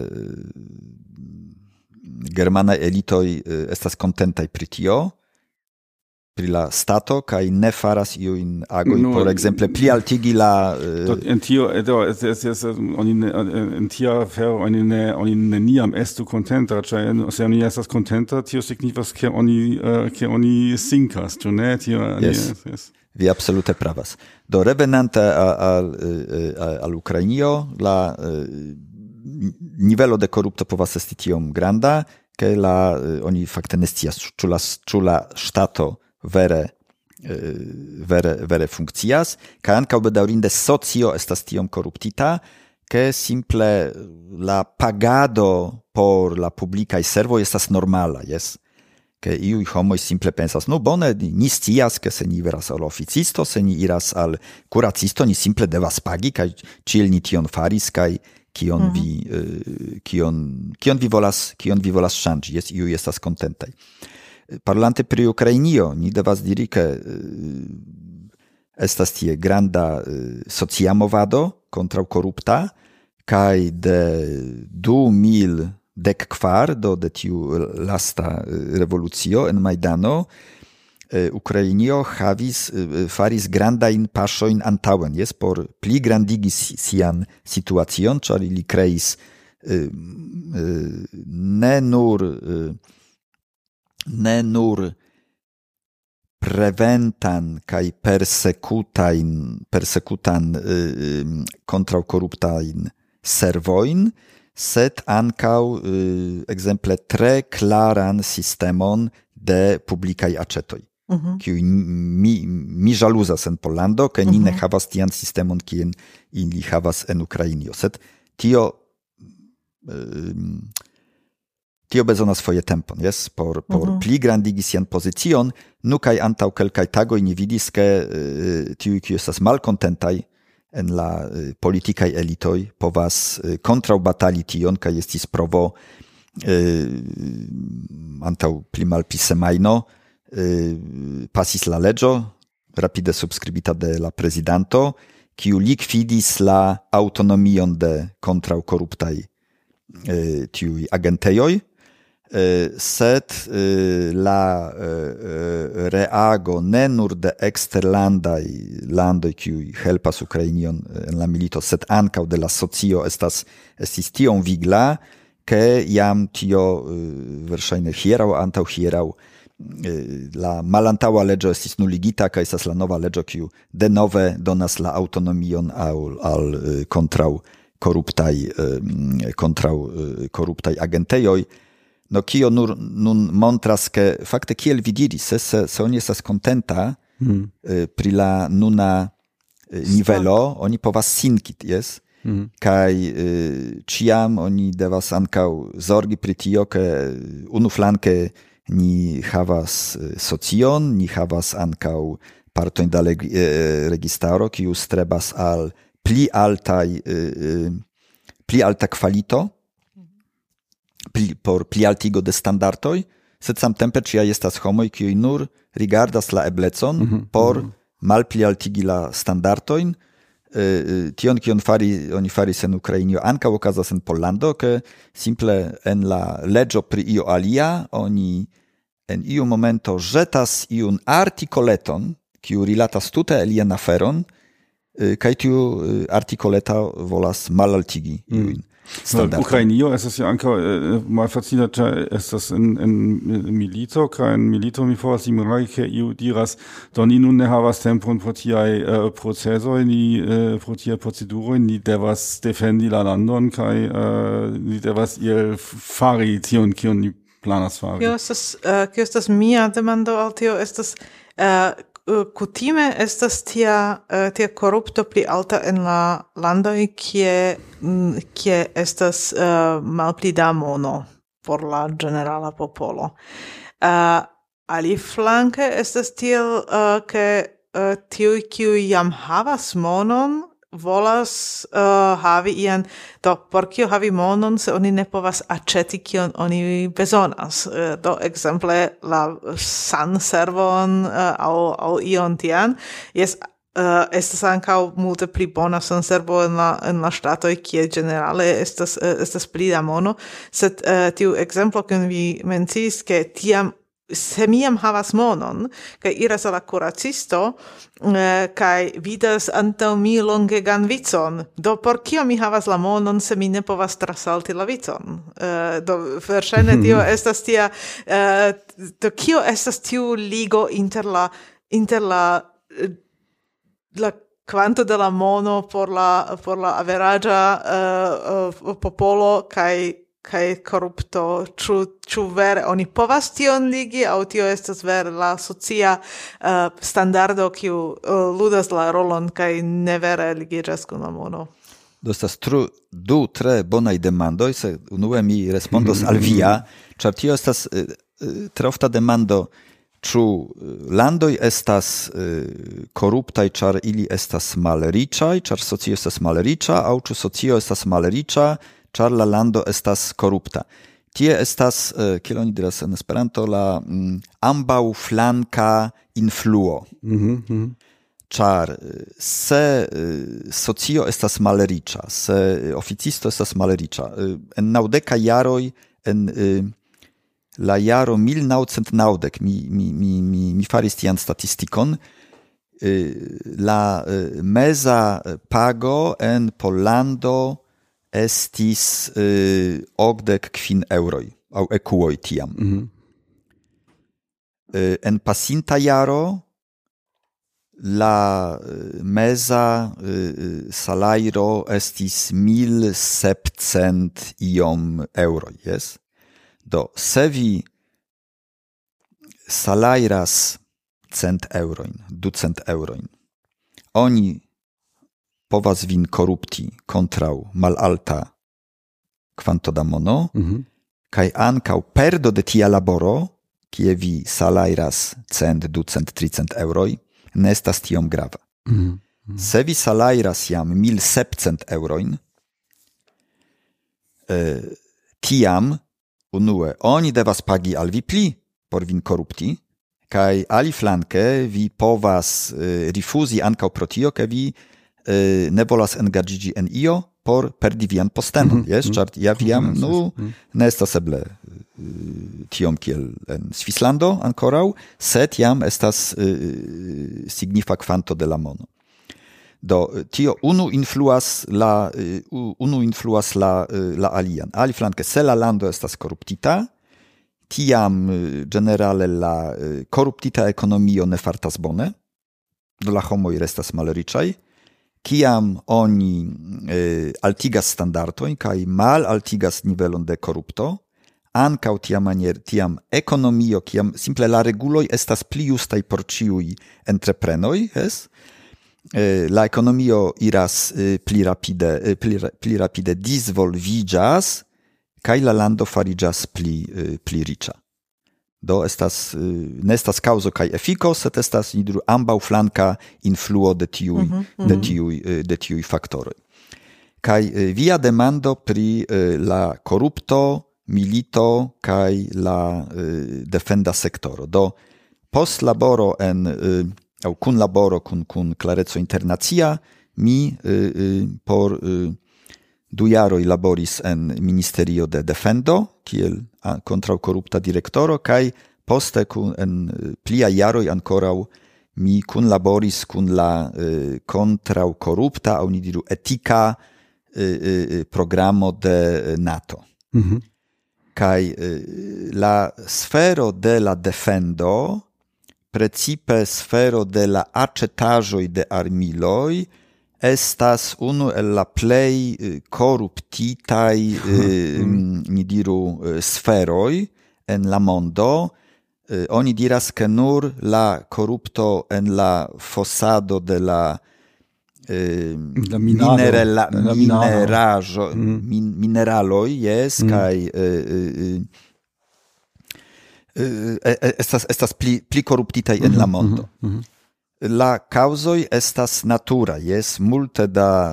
germana elitoj estas kontentaj pri tio, pri la stato kaj ne faras iujn agojn, no, por ekzemple pli altigi la uh, en tio do es es oni en tia afero oni ne oni neniam estu kontenta, ĉar se oni estas kontenta, tio signifas ke oni uh, ke oni sinkas, ĉu ne? Tio yes. Yes, yes. Vi absolute pravas. Do revenante al al, al Ukrainio, la uh, nivelo de korupto povas esti tiom granda, ke la uh, oni fakte ne scias, ĉu la ĉu la ŝtato vere vere vere funkcias, kaj ankaŭ bedaŭrinde socio estas tiom koruptita, ke simple la pagado por la publikaj servoj estas normala, jes? Ke iuj homoj simple pensas, no bone, ni scias, ke se ni iras al oficisto, se ni iras al kuracisto, ni simple devas pagi, kaj ĉiel ni tion faris, kaj kion vi mm-hmm. kion kion vi volas kion vi volas ŝanĝi, jes, iuj estas kontentaj. Parlante pri Ukrainio, ni devas diri ke uh, estas tie granda uh, socia movado kontraŭ korupta, kaj de du mil dek kvar, do de tiu lasta uh, revolucio en Majdano, uh, Ukrainio havis uh, faris grandajn paŝojn antaŭen, jes, por pli grandigi sian situacion, ĉar ili kreis uh, uh, ne nur uh, ne nur preventan kaj persekutajn persekutan uh, kontraŭ koruptajn servojn, sed ankaŭ uh, ekzemple tre klaran sistemon de publikaj aĉetoj. Mm-hmm. Kiuj mi mi ĵaluzas en Pollando, ke ni mm-hmm. ne havas tian sistemon kiun ili havas en Ukrainio, sed tio uh, Tio bezonas foje tempon, yes? Por, por mm-hmm. pli grandigi sian pozicion, nu kaj antaŭ kelkaj tagoj ni vidis, ke uh, tiuj, kiuj estas malkontentaj en la uh, politikaj elitoj, povas uh, kontraŭbatali tion, kaj estis provo uh, antaŭ pli malpli semajno uh, pasis la leĝo, rapide subskribita de la prezidanto, kiu likvidis la aŭtonomion de kontraŭkoruptaj uh, tiuj agentejoj. Uh, sed uh, la uh, reago ne nur de eksterlandaj landoj kiuj helpas Ukrainion en la milito, sed ankaŭ de la socio estas estis tiom vigla, ke jam tio uh, verŝajne hieraŭ antaŭ hieraŭ uh, la malantaŭa leĝo estis nuligita, kaj estas la nova leĝo, kiu denove donas la aŭtonomion al, al uh, kontraŭ koruptaj uh, kontraŭ uh, koruptaj agentejoj. No kio nur nun montras, ke fakte kiel vi diris, se, se oni estas kontenta mm. eh, pri la nuna eh, nivelo, oni povas sinkit, yes? Mm. Kaj eh, ĉiam oni devas ankaŭ zorgi pri tio, ke unuflanke ni havas eh, socion, ni havas ankaŭ partojn da leg- eh, registaro, kiu strebas al pli altaj eh, pli alta kvalito, Pli, por pli altigo de standardoj, sed samtempe ĉiaj estas homoj, kiuj nur rigardas la eblecon mm-hmm. por mm-hmm. malpli altigi la standardojn. E, tion, kion fari, oni faris en Ukrainio, ankaŭ okazas en Pollando, ke simple en la leĝo pri io alia oni en iu momento jetas iun articoleton, kiu rilatas tute alien aferon, kaj tiu articoleta volas malaltigi iuin standardojn. Ukrainio estas ja ankaŭ malfacila, ĉar estas en, en milito, kaj en milito mi povas imagi, ke iu diras, do ni nun ne havas tempon por tiaj uh, procesoj, ni uh, por tiaj proceduroj, ni devas defendi la landon, kaj uh, ni devas iel fari tion, kion ni planas fari. Kio estas, uh, kio estas mia demando al tio, estas uh, kutime estas tia uh, tia korupto pli alta en la landoj, kie kie estas uh, malpli da mono por la generala popolo. Uh, aliflanke estas tiel uh, ke uh, tiuj kiuj jam havas monon volas uh, havi ian, do por kio havi monon se oni ne povas aĉeti kion oni bezonas. Uh, do ekzemple la sanservon uh, aŭ aŭ ion tian, jes, uh, estas ankaŭ multe pli bona sanservo en la en la ŝtatoj, kie ĝenerale estas uh, estas pli da mono, sed uh, tiu ekzemplo kiun vi menciis, ke tiam se mi jam havas monon, kaj iras al la kuracisto, eh, kaj vidas antaŭ mi longegan vicon, do por kio mi havas la monon, se mi ne povas trasalti la vicon? Eh, do verŝajne tio estas tia, eh, do kio estas tiu ligo inter la, inter la, la kvanto de la mono por la, por la averaĝa uh, uh, popolo, kaj kaj korupto, ĉu ĉu vere oni povas tion ligi, aŭ tio estas vere la socia uh, standardo kiu uh, ludas la rolon kaj ne vere ligiĝas kun la mono? Do estas tru, du tre bonaj demandoj, se unue mi respondos al via, ĉar tio estas uh, tre ofta demando, ĉu landoj estas uh, koruptaj, ĉar ili estas malriĉaj, ĉar socio estas malriĉa, aŭ ĉu socio estas malriĉa, ĉar la lando estas korupta. Tie estas, uh, kiel oni diras en Esperanto, la mm, ambaŭflanka influo. Mm-hmm. Ĉar se uh, socio estas malriĉa, se oficisto estas malriĉa, uh, en naŭdekaj jaroj, en uh, la jaro mil naŭcent naŭdek, mi, mi, mi, mi, mi faris tian statistikon, uh, la uh, meza pago en Pollando estis uh, okdek kvin euroj, aŭ ekuoj tiam. Mm-hmm. Uh, en pasinta jaro la uh, meza uh, salajro estis mil sepcent iom euroj, yes? Do, se vi salajras cent eurojn, ducent eurojn, oni povas vin korupti kontraŭ malalta kvanto da mono, Mm-hmm. kaj ankaŭ perdo de tia laboro, kie vi salajras cent, ducent, tricent euroj, ne estas tiom grava. Mm-hmm. Se vi salajras jam mil sepcent eurojn, eh, tiam unue oni devas pagi al vi pli por vin korupti, kaj aliflanke vi povas eh, rifuzi ankaŭ pro tio, ke vi eh, ne volas engaĝiĝi en io por perdi vian postenon, Mm-hmm. jes? Ĉar ja viam, Yes, nu, yes. Mm. ne estas eble eh, tiom kiel en Svislando ankoraŭ, sed jam estas eh, signifa kvanto de la mono. Do tio unu influas la uh, unu influas la uh, la alian. Aliflanke, se la lando estas koruptita, tiam uh, generale la uh, koruptita ekonomio ne fartas bone, do la homoj restas malriĉaj. Kiam oni uh, altigas standardojn kaj malaltigas nivelon de korupto, ankaŭ tiamaniere tiam ekonomio, kiam simple la reguloj estas pli justaj por ĉiuj entreprenoj, es? La ekonomio iras pli rapide, pli, pli rapide disvolviĝas, kaj la lando fariĝas pli, pli riĉa. Do estas, ne estas kaŭzo kaj efiko, sed estas ambaŭflanka influo de tiuj, mm-hmm. de tiuj, de tiuj faktoroj. Kaj via demando pri la korupto, milito kaj la defenda sektoro. Do post laboro en aŭ kun laboro kun kun Clareco Internacia, mi eh, por eh, du jaroj laboris en Ministerio de Defendo, kiel kontraŭkorupta direktoro, kaj poste kun en plia jaroj ankoraŭ mi kunlaboris kun la kontraŭ korupta aŭ ni diru etika programo de NATO. Mhm. Kaj la sfero de la defendo, precipe sfero de la acetaĵoj de armiloj, estas unu el la plej koruptitaj, ni diru, sferoj en la mondo. Oni diras, ke nur la korupto en la fosado de la La minado, minerala, la mineraĵo, min, mineraloj, jes, kaj estas, estas pli, pli koruptitaj en la mondo. La causoj estas natura, jes, multe da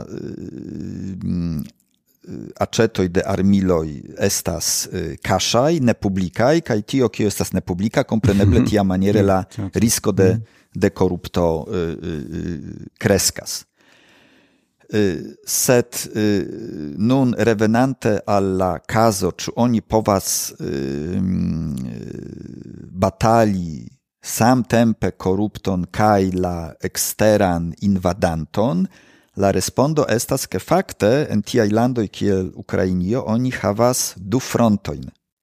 acetoj de armiloj estas kaŝaj, nepublikaj, kaj tio, kio estas nepublika, kompreneble tiamaniere la risko de, de korupto kreskas. Sed nun revenante al la caso, ĉu oni povas batali samtempe korupton kaj la eksteran invadanton, la respondo estas ke fakte en tiaj landoj kiel Ukrainio oni havas du frontojn.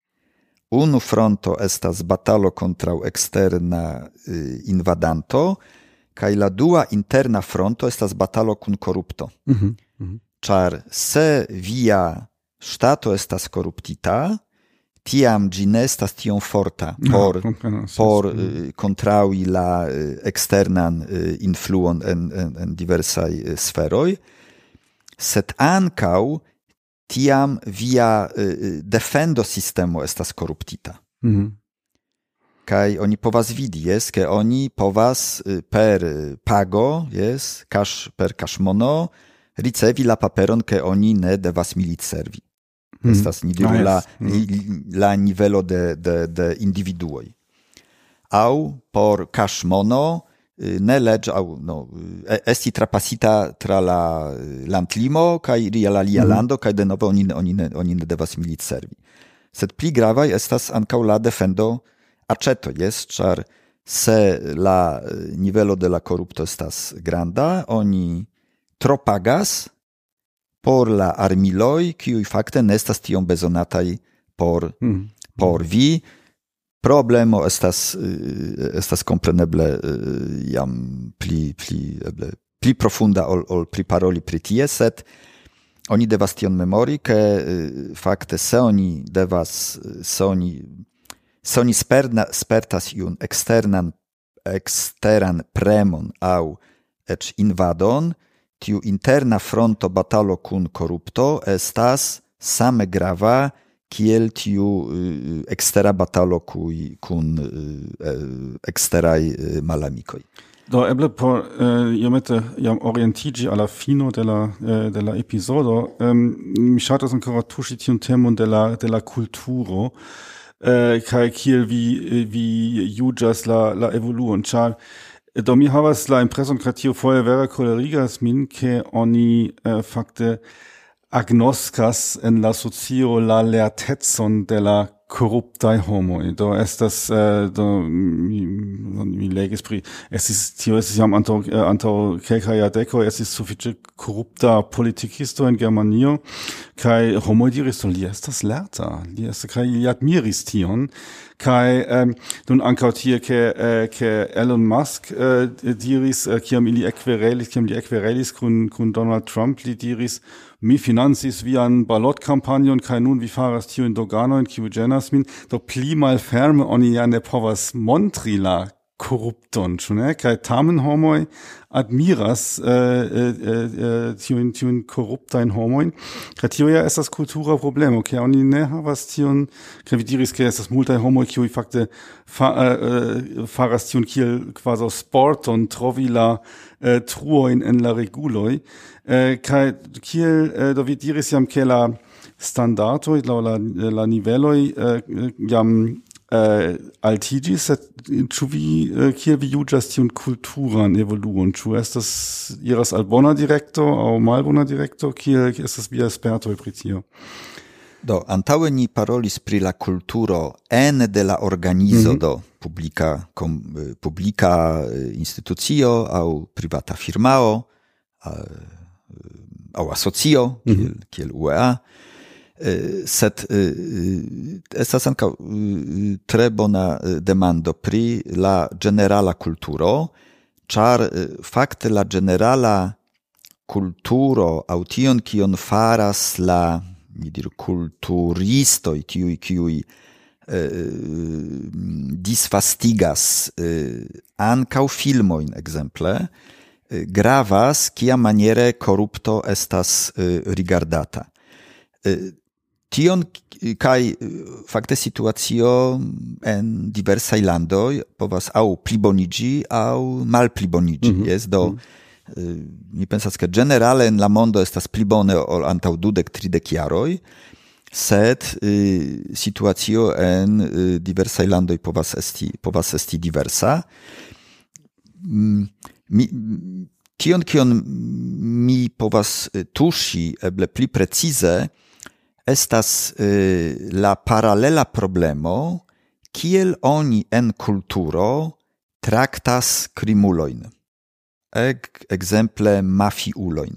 Unu fronto estas batalo kontraŭ eksterna invadanto, kaj la dua interna fronto estas batalo kun korupto. Mhm. Mhm. Ĉar se via ŝtato estas koruptita, tiam ĝi ne estas tiom forta por, por uh, kontraŭi la uh, eksternan uh, influon en, en, en diversaj uh, sferoj, sed ankaŭ tiam via uh, defendo sistemo estas koruptita. Mhm. Kaj oni povas vidi, jes, ke oni povas per pago, jes, cash, per cashmono, ricevi la paperon, ke oni ne devas militservi. Mm. Estas ni diru la, mm. la nivelo de, de, de individuoj. Aŭ por cashmono ne leĝ, aŭ no, esti trapasita tra la landlimo kaj iri al alia mm. lando, kaj denove oni, oni, ne, oni ne devas militservi. Sed pli gravaj estas ankaŭ la defendo aceto, jes, ĉar se la nivelo de la korupto estas granda, oni tro pagas por la armiloj, kiuj fakte ne estas tiom bezonataj por, mm. por vi. Problemo estas, estas kompreneble jam pli, pli, eble, pli profunda ol, ol priparoli pri tie, sed oni devas tion memori, ke fakte se oni devas, se oni Se oni sperna, spertas iun eksternan, eksteran premon aŭ eĉ invadon, tiu interna fronto batalo kun korupto estas same grava kiel tiu uh, ekstera batalo kui, kun uh, eksteraj uh, malamikoj. Do eble por uh, iomete jam orientiĝi al la fino de la uh, de la epizodo, um, mi ŝatas ankoraŭ tuŝi tiun temon de la de la kulturo. Uh, kaj kiel vi vi juĝas la la evoluon, ĉar do mi havas la impreson, ke tio foje vere kolerigas min, ke oni uh, fakte agnoskas en la socio la lertecon de la koruptaj homoj. Do estas uh, do mi, mi legis pri estis tio estis jam antaŭ antaŭ kelkaj jardekoj estis sufiĉe korupta politikisto en Germanio, kaj homoj diris, do li estas lerta, li estas, kaj li admiris tion, kaj um, nun ankaŭ tie ke uh, ke Elon Musk uh, diris, uh, kiam ili ekverelis, kiam li ekverelis kun kun Donald Trump, li diris, mi financis vian balotkampanjon, kaj nun vi faras tiujn doganojn, kiuj ĝenas min, do pli malferme oni ja ne povas montri la korupton, ĉu ne? Kaj tamen homoj admiras tiujn uh, uh, uh, koruptajn homojn, kaj tio ja estas kultura problemo, ke oni ne havas tion, kaj vi diris, ke estas multaj homoj, kiuj fakte fa, uh, faras tion kiel kvazaŭ sporton, trovi la uh, truojn en la reguloj. Uh, kai kiel uh, do vi diris jam ke la standardoj laŭ la la niveloj uh, jam uh, altiĝis, sed ĉu vi uh, kiel vi juĝas tiun kulturan evoluon? Ĉu estas iras al bona direkto aŭ malbona direkto? Kiel estas via spertoj pri tio? Do, antaŭe ni parolis pri la kulturo ene de la organizo, mm-hmm. do publika, kom, publika institucio aŭ privata firmao, aŭ asocio, kiel, mm-hmm. kiel U E A. Sed estas ankaŭ tre bona demando pri la ĝenerala kulturo, ĉar fakte la ĝenerala kulturo aŭ tion kion faras la mi diru kulturistoj, tiuj kiuj disvastigas ankaŭ filmojn ekzemple, gravas kiamaniere korupto estas rigardata. Tion kaj fakte situacio en diversaj landoj povas aŭ pliboniĝi aŭ malpliboniĝi, mm-hmm. jes, do mi pensas ke ĝenerale en la mondo estas pli bone ol antaŭ dudek tridek jaroj, sed situacio en diversaj landoj povas esti povas esti diversa. Mi tion kion mi povas tuŝi eble pli precize estas la paralela problemo kiel oni en kulturo traktas krimulojn. Eg, exemple mafiulojn.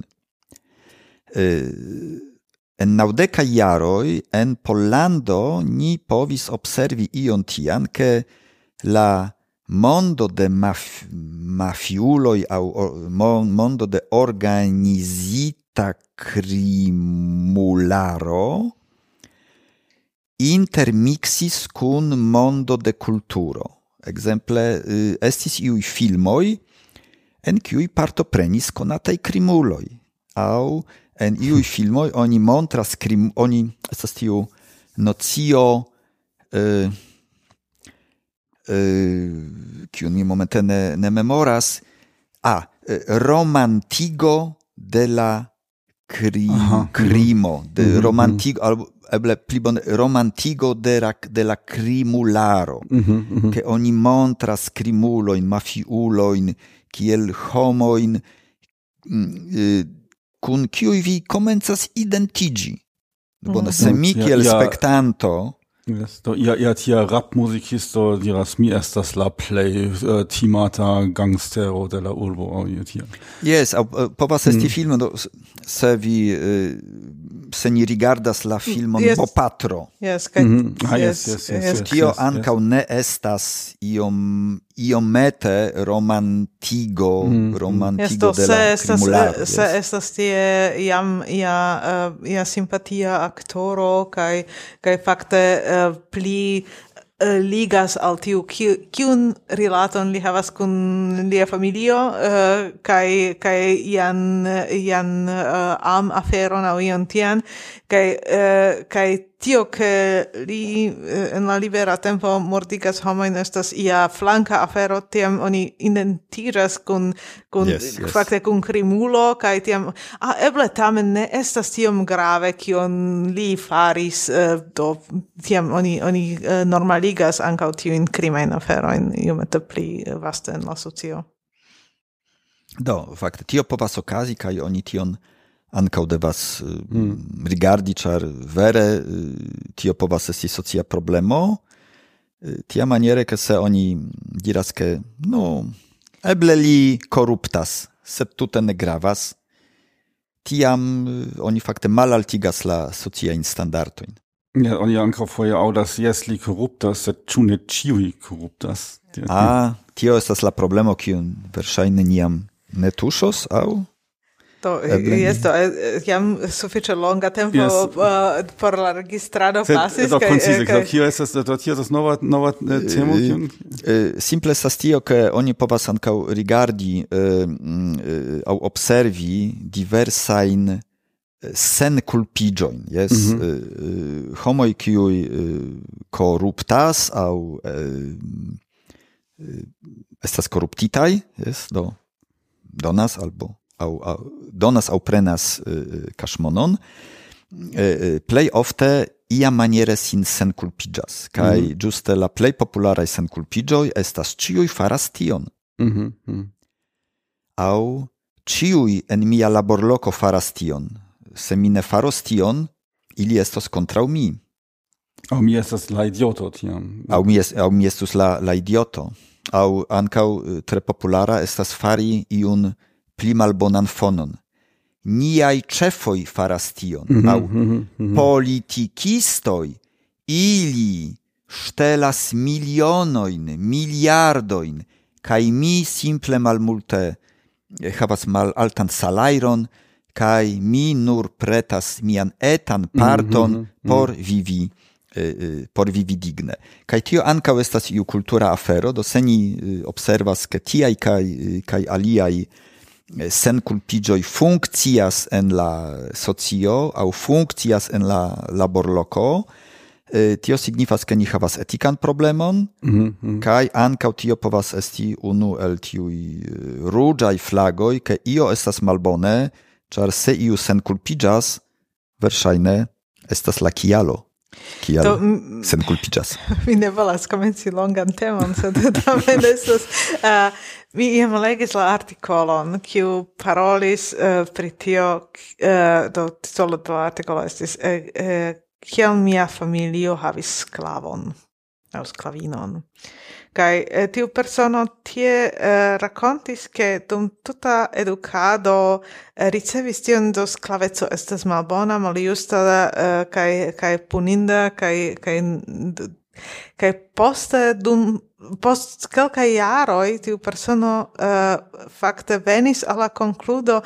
En naŭdekaj jaroj en Pollando ni povis observi ion tian, ke la mondo de maf mafiuloj aŭ mondo de organizita krimularo intermixis kun mondo de kulturo. Exemple, estis iuj filmoj en kiuj partoprenis konataj krimuloj, aŭ en iuj filmoj oni montras krim, oni estas tiu nocio eh, eh, kiun mi momente ne, ne memoras, ah, romantigo de la kri, Aha, krimo, de mm-hmm. romantigo, albo eble pli bone, romantigo de la, de la krimularo, mm-hmm, mm-hmm. ke oni montras krimulojn, mafiulojn, kiel homojn kun kiuj vi komencas identiĝi. Bone, se mi kiel ja, spektanto yes, do ia ia tia rapmuzikisto diras mi estas la plej uh, timata gangstero de la urbo aŭ io tia. Yes, aŭ uh, povas esti mm. filmo do, se vi uh, se ni rigardas la filmon yes. Bopatro. Yes, kaj mm-hmm. ah, yes, yes, yes, yes, tio yes, ankaŭ yes. ne estas iom iomete romantigo mm. romantigo yes, de la krimularo. Se yes. estas tie jam ia uh, ia simpatia aktoro kaj kaj fakte uh, pli uh, ligas al tiu kiun rilaton li havas kun lia familio uh, kaj kaj ian ian uh, am aferon aŭ ion tian kaj uh, kaj tio ke li en la libera tempo mortigas homojn estas ia flanka afero, tiam oni identiĝas kun kun yes, yes. fakte kun krimulo kaj tiam ah, eble tamen ne estas tiom grave kion li faris, uh, do tiam oni oni uh, normaligas ankaŭ tiujn krimajn aferojn iomete pli vaste en la socio. Do, fakte tio povas okazi kaj oni tion ankaŭ devas mm. rigardi, ĉar vere tio povas esti socia problemo, tiamaniere ke se oni diras ke no, eble li koruptas, sed tute ne gravas, tiam oni fakte malaltigas la sociajn standardojn. Ja, oni ankaŭ foje aŭdas, jes, li koruptas, sed ĉu ne ĉiuj koruptas? Ah, tio estas la problemo, kiun verŝajne niam ne tuŝos, aŭ? To, yes, to, jam sufiĉe longa tempo yes. uh, por la registrado pasis. Do koncize, do kio estas do tio estas nova nova temo kiun simple estas tio ke oni povas ankaŭ rigardi aŭ observi diversajn senkulpiĝojn, jes, mm-hmm. homoj kiuj koruptas aŭ estas koruptitaj, jes, do donas albo Au, au, donas aŭ prenas uh, kaŝmonon, uh, plej ofte iamaniere sin senkulpiĝas, kaj mm-hmm. ĝuste la plej popularaj senkulpiĝoj estas ĉiuj faras tion. Mm-hmm. Aŭ ĉiuj en mia laborloko faras tion. Se mi ne faros tion, ili estos contrau mi. Au mi estas la idioto tiam. Au mi, est, au mi estus la, la idioto. Au ancau tre populara estas fari iun pli malbonan fonon. Niai cefoi faras tion. Mm-hmm, au mm-hmm. politikistoi, ili stelas milionoin, miliardoin, kai mi simple malmulte havas mal altan salairon, kai mi nur pretas mian etan parton mm-hmm, por vivi por vivi digne. Kai tio ancau estas iu kultura afero, do se ni observas ke tiai kai kai aliai sen culpigioi funkcias en la socio au funkcias en la laborloko, tio signifas ke ni havas etikan problemon, mm-hmm. kai ancau tio povas esti unu el tiui ruĝaj flagoj, ke io estas malbone, ĉar se iu sen culpigas, verŝajne estas la kialo. Kial to, sen culpigas. Mi ne volas komenci longan temon, sed tamen estas uh, mi iam legis la artikolon, kiu parolis uh, pri tio, uh, do titolo de la artikolo estis uh, uh, kiel mia familio havis sklavon, aŭ sklavinon. Kaj eh, tiu persono tie eh, rakontis, ke dum tuta edukado eh, ricevis tion do sklaveco estas malbona, maljusta eh, kaj kaj puninda kaj kaj kaj poste dum post kelkaj jaroj tiu persono eh, fakte venis al la konkludo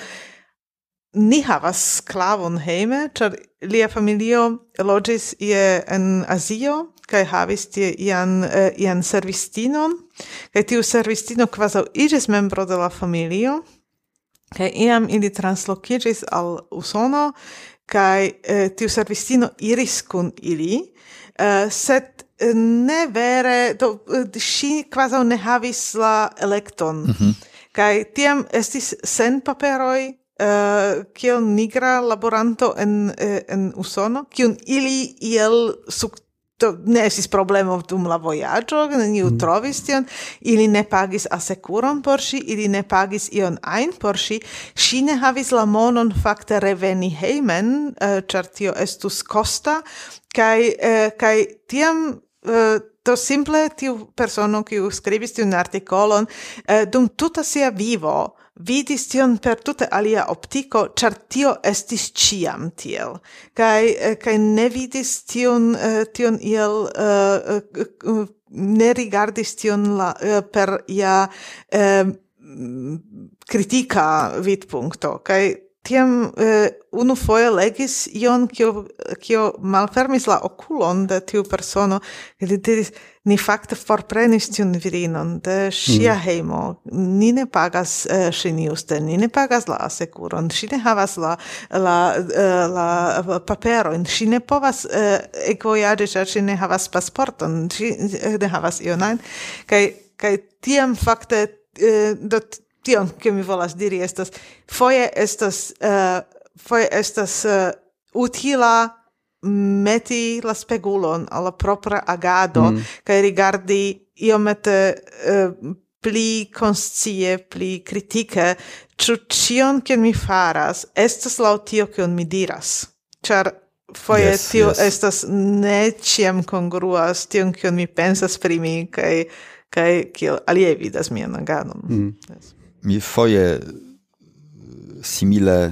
ni havas sklavon hejme, ĉar lia familio loĝis ie en Azio, kai havis tie ian, uh, ian servistinon, kai tiu servistino kvazaŭ iĝis membro de la familio, kai iam ili translokigis al Usono, kai uh, tiu servistino iris kun ili, uh, sed uh, ne vere, do uh, ŝi kvazaŭ ne havis la elekton, mm-hmm. kai tiam estis sen paperoj, uh, kiel nigra laboranto en, uh, en Usono, kiun ili iel sukcesis. To ne estis problemo dum la vojaĝo, neniu mm. trovis tion, ili ne pagis asekuron por ŝi, ili ne pagis ion ajn por ŝi, ŝi ne havis la monon fakte reveni hejmen, ĉar uh, tio estus kosta, kaj uh, kaj tiam uh, to simple tiu persono kiu skribis tiun artikolon uh, dum tuta sia vivo vidis tion per tute alia optiko, ĉar tio estis ĉiam tiel. Kaj kaj ne vidis tion uh, tion iel uh, uh, ne rigardis tion la, uh, per ia uh, kritika vidpunkto. Kaj tiam uh, unu foje legis ion kio kio malfermis la okulon de tiu persono, li diris: ni fakte forprenis tiun virinon de ŝia mm. hejmo. Ni ne pagas uh, ŝin juste, ni ne pagas la asekuron, ŝi ne havas la, la, uh, la paperojn, ŝi ne povas uh, ekvojaĝi, ĉar ŝi ne havas pasporton, ŝi ne havas ion ajn. Kaj kaj tiam fakte uh, do tion, ke mi volas diri, estas foje estas uh, foje estas uh, utila meti la spegulon alla propra agado, mm. kaj rigardi iomete uh, pli konscie, pli kritike, ĉu ĉion, kion mi faras, estas laŭ tio, kion mi diras. Ĉar foje yes, tio yes. estas ne ĉiam kongruas tion, kion mi pensas pri mi, kaj kaj kiel aliaj vidas mian agadon. Mm. Yes. Mi foje simile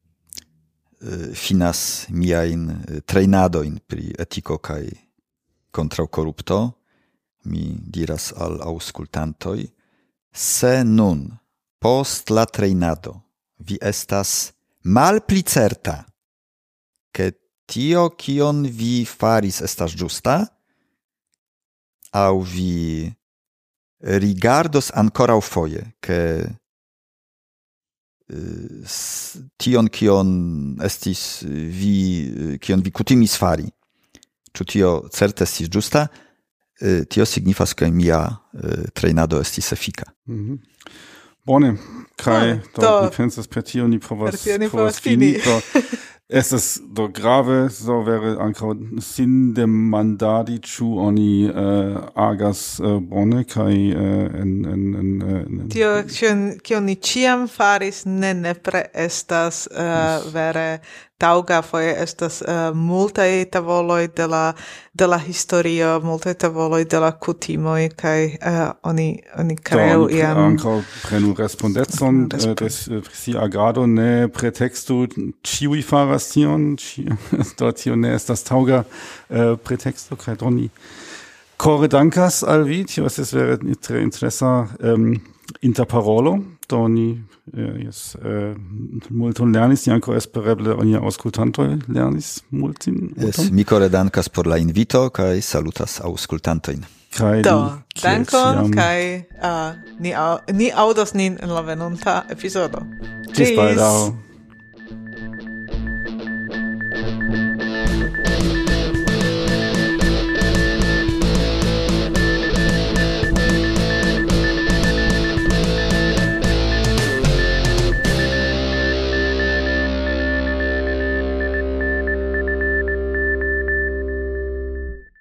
finas miajn trejnadojn pri etiko kaj kontraŭ korupto. Mi diras al aŭskultantoj: se nun post la trejnado vi estas malpli certa, ke tio, kion vi faris, estas ĝusta, aŭ vi rigardos ankoraŭ foje, ke tion, kion estis vi, kion vi kutimis fari, ĉu tio certe estis ĝusta, tio signifas, ke mia trejnado estis efika. Mm-hmm. Bone, kaj do, do mi pensas, per tio ni povas povas fini. Do, estas do grave, so vere ankaŭ sin demandadi, ĉu oni uh, agas uh, bone kaj uh, en, en, en uh, Tio, kio ni ciam faris, ne nepre estas uh, vere tauga, foje estas uh, multaj tavoloj de la, de la historio, multaj tavoloj de la kutimoj, kaj uh, oni, oni kreu iam... Ankaŭ prenu respondecon uh, des sia agado, ne pretextu ĉiuj faras tion, do tio ne estas tauga uh, pretexto, kaj do ni kore dankas al vi, tio estas vere tre interesa um, interparolo, do ni uh, yes, uh, multon lernis, ni ankaŭ espereble nia aŭskultantoj lernis multin. Yes, mi kore dankas por la invito kaj salutas aŭskultantojn. Do, dankon kaj uh, ni, au, ni aŭdos nin en la venonta epizodo. Ĝis baldaŭ.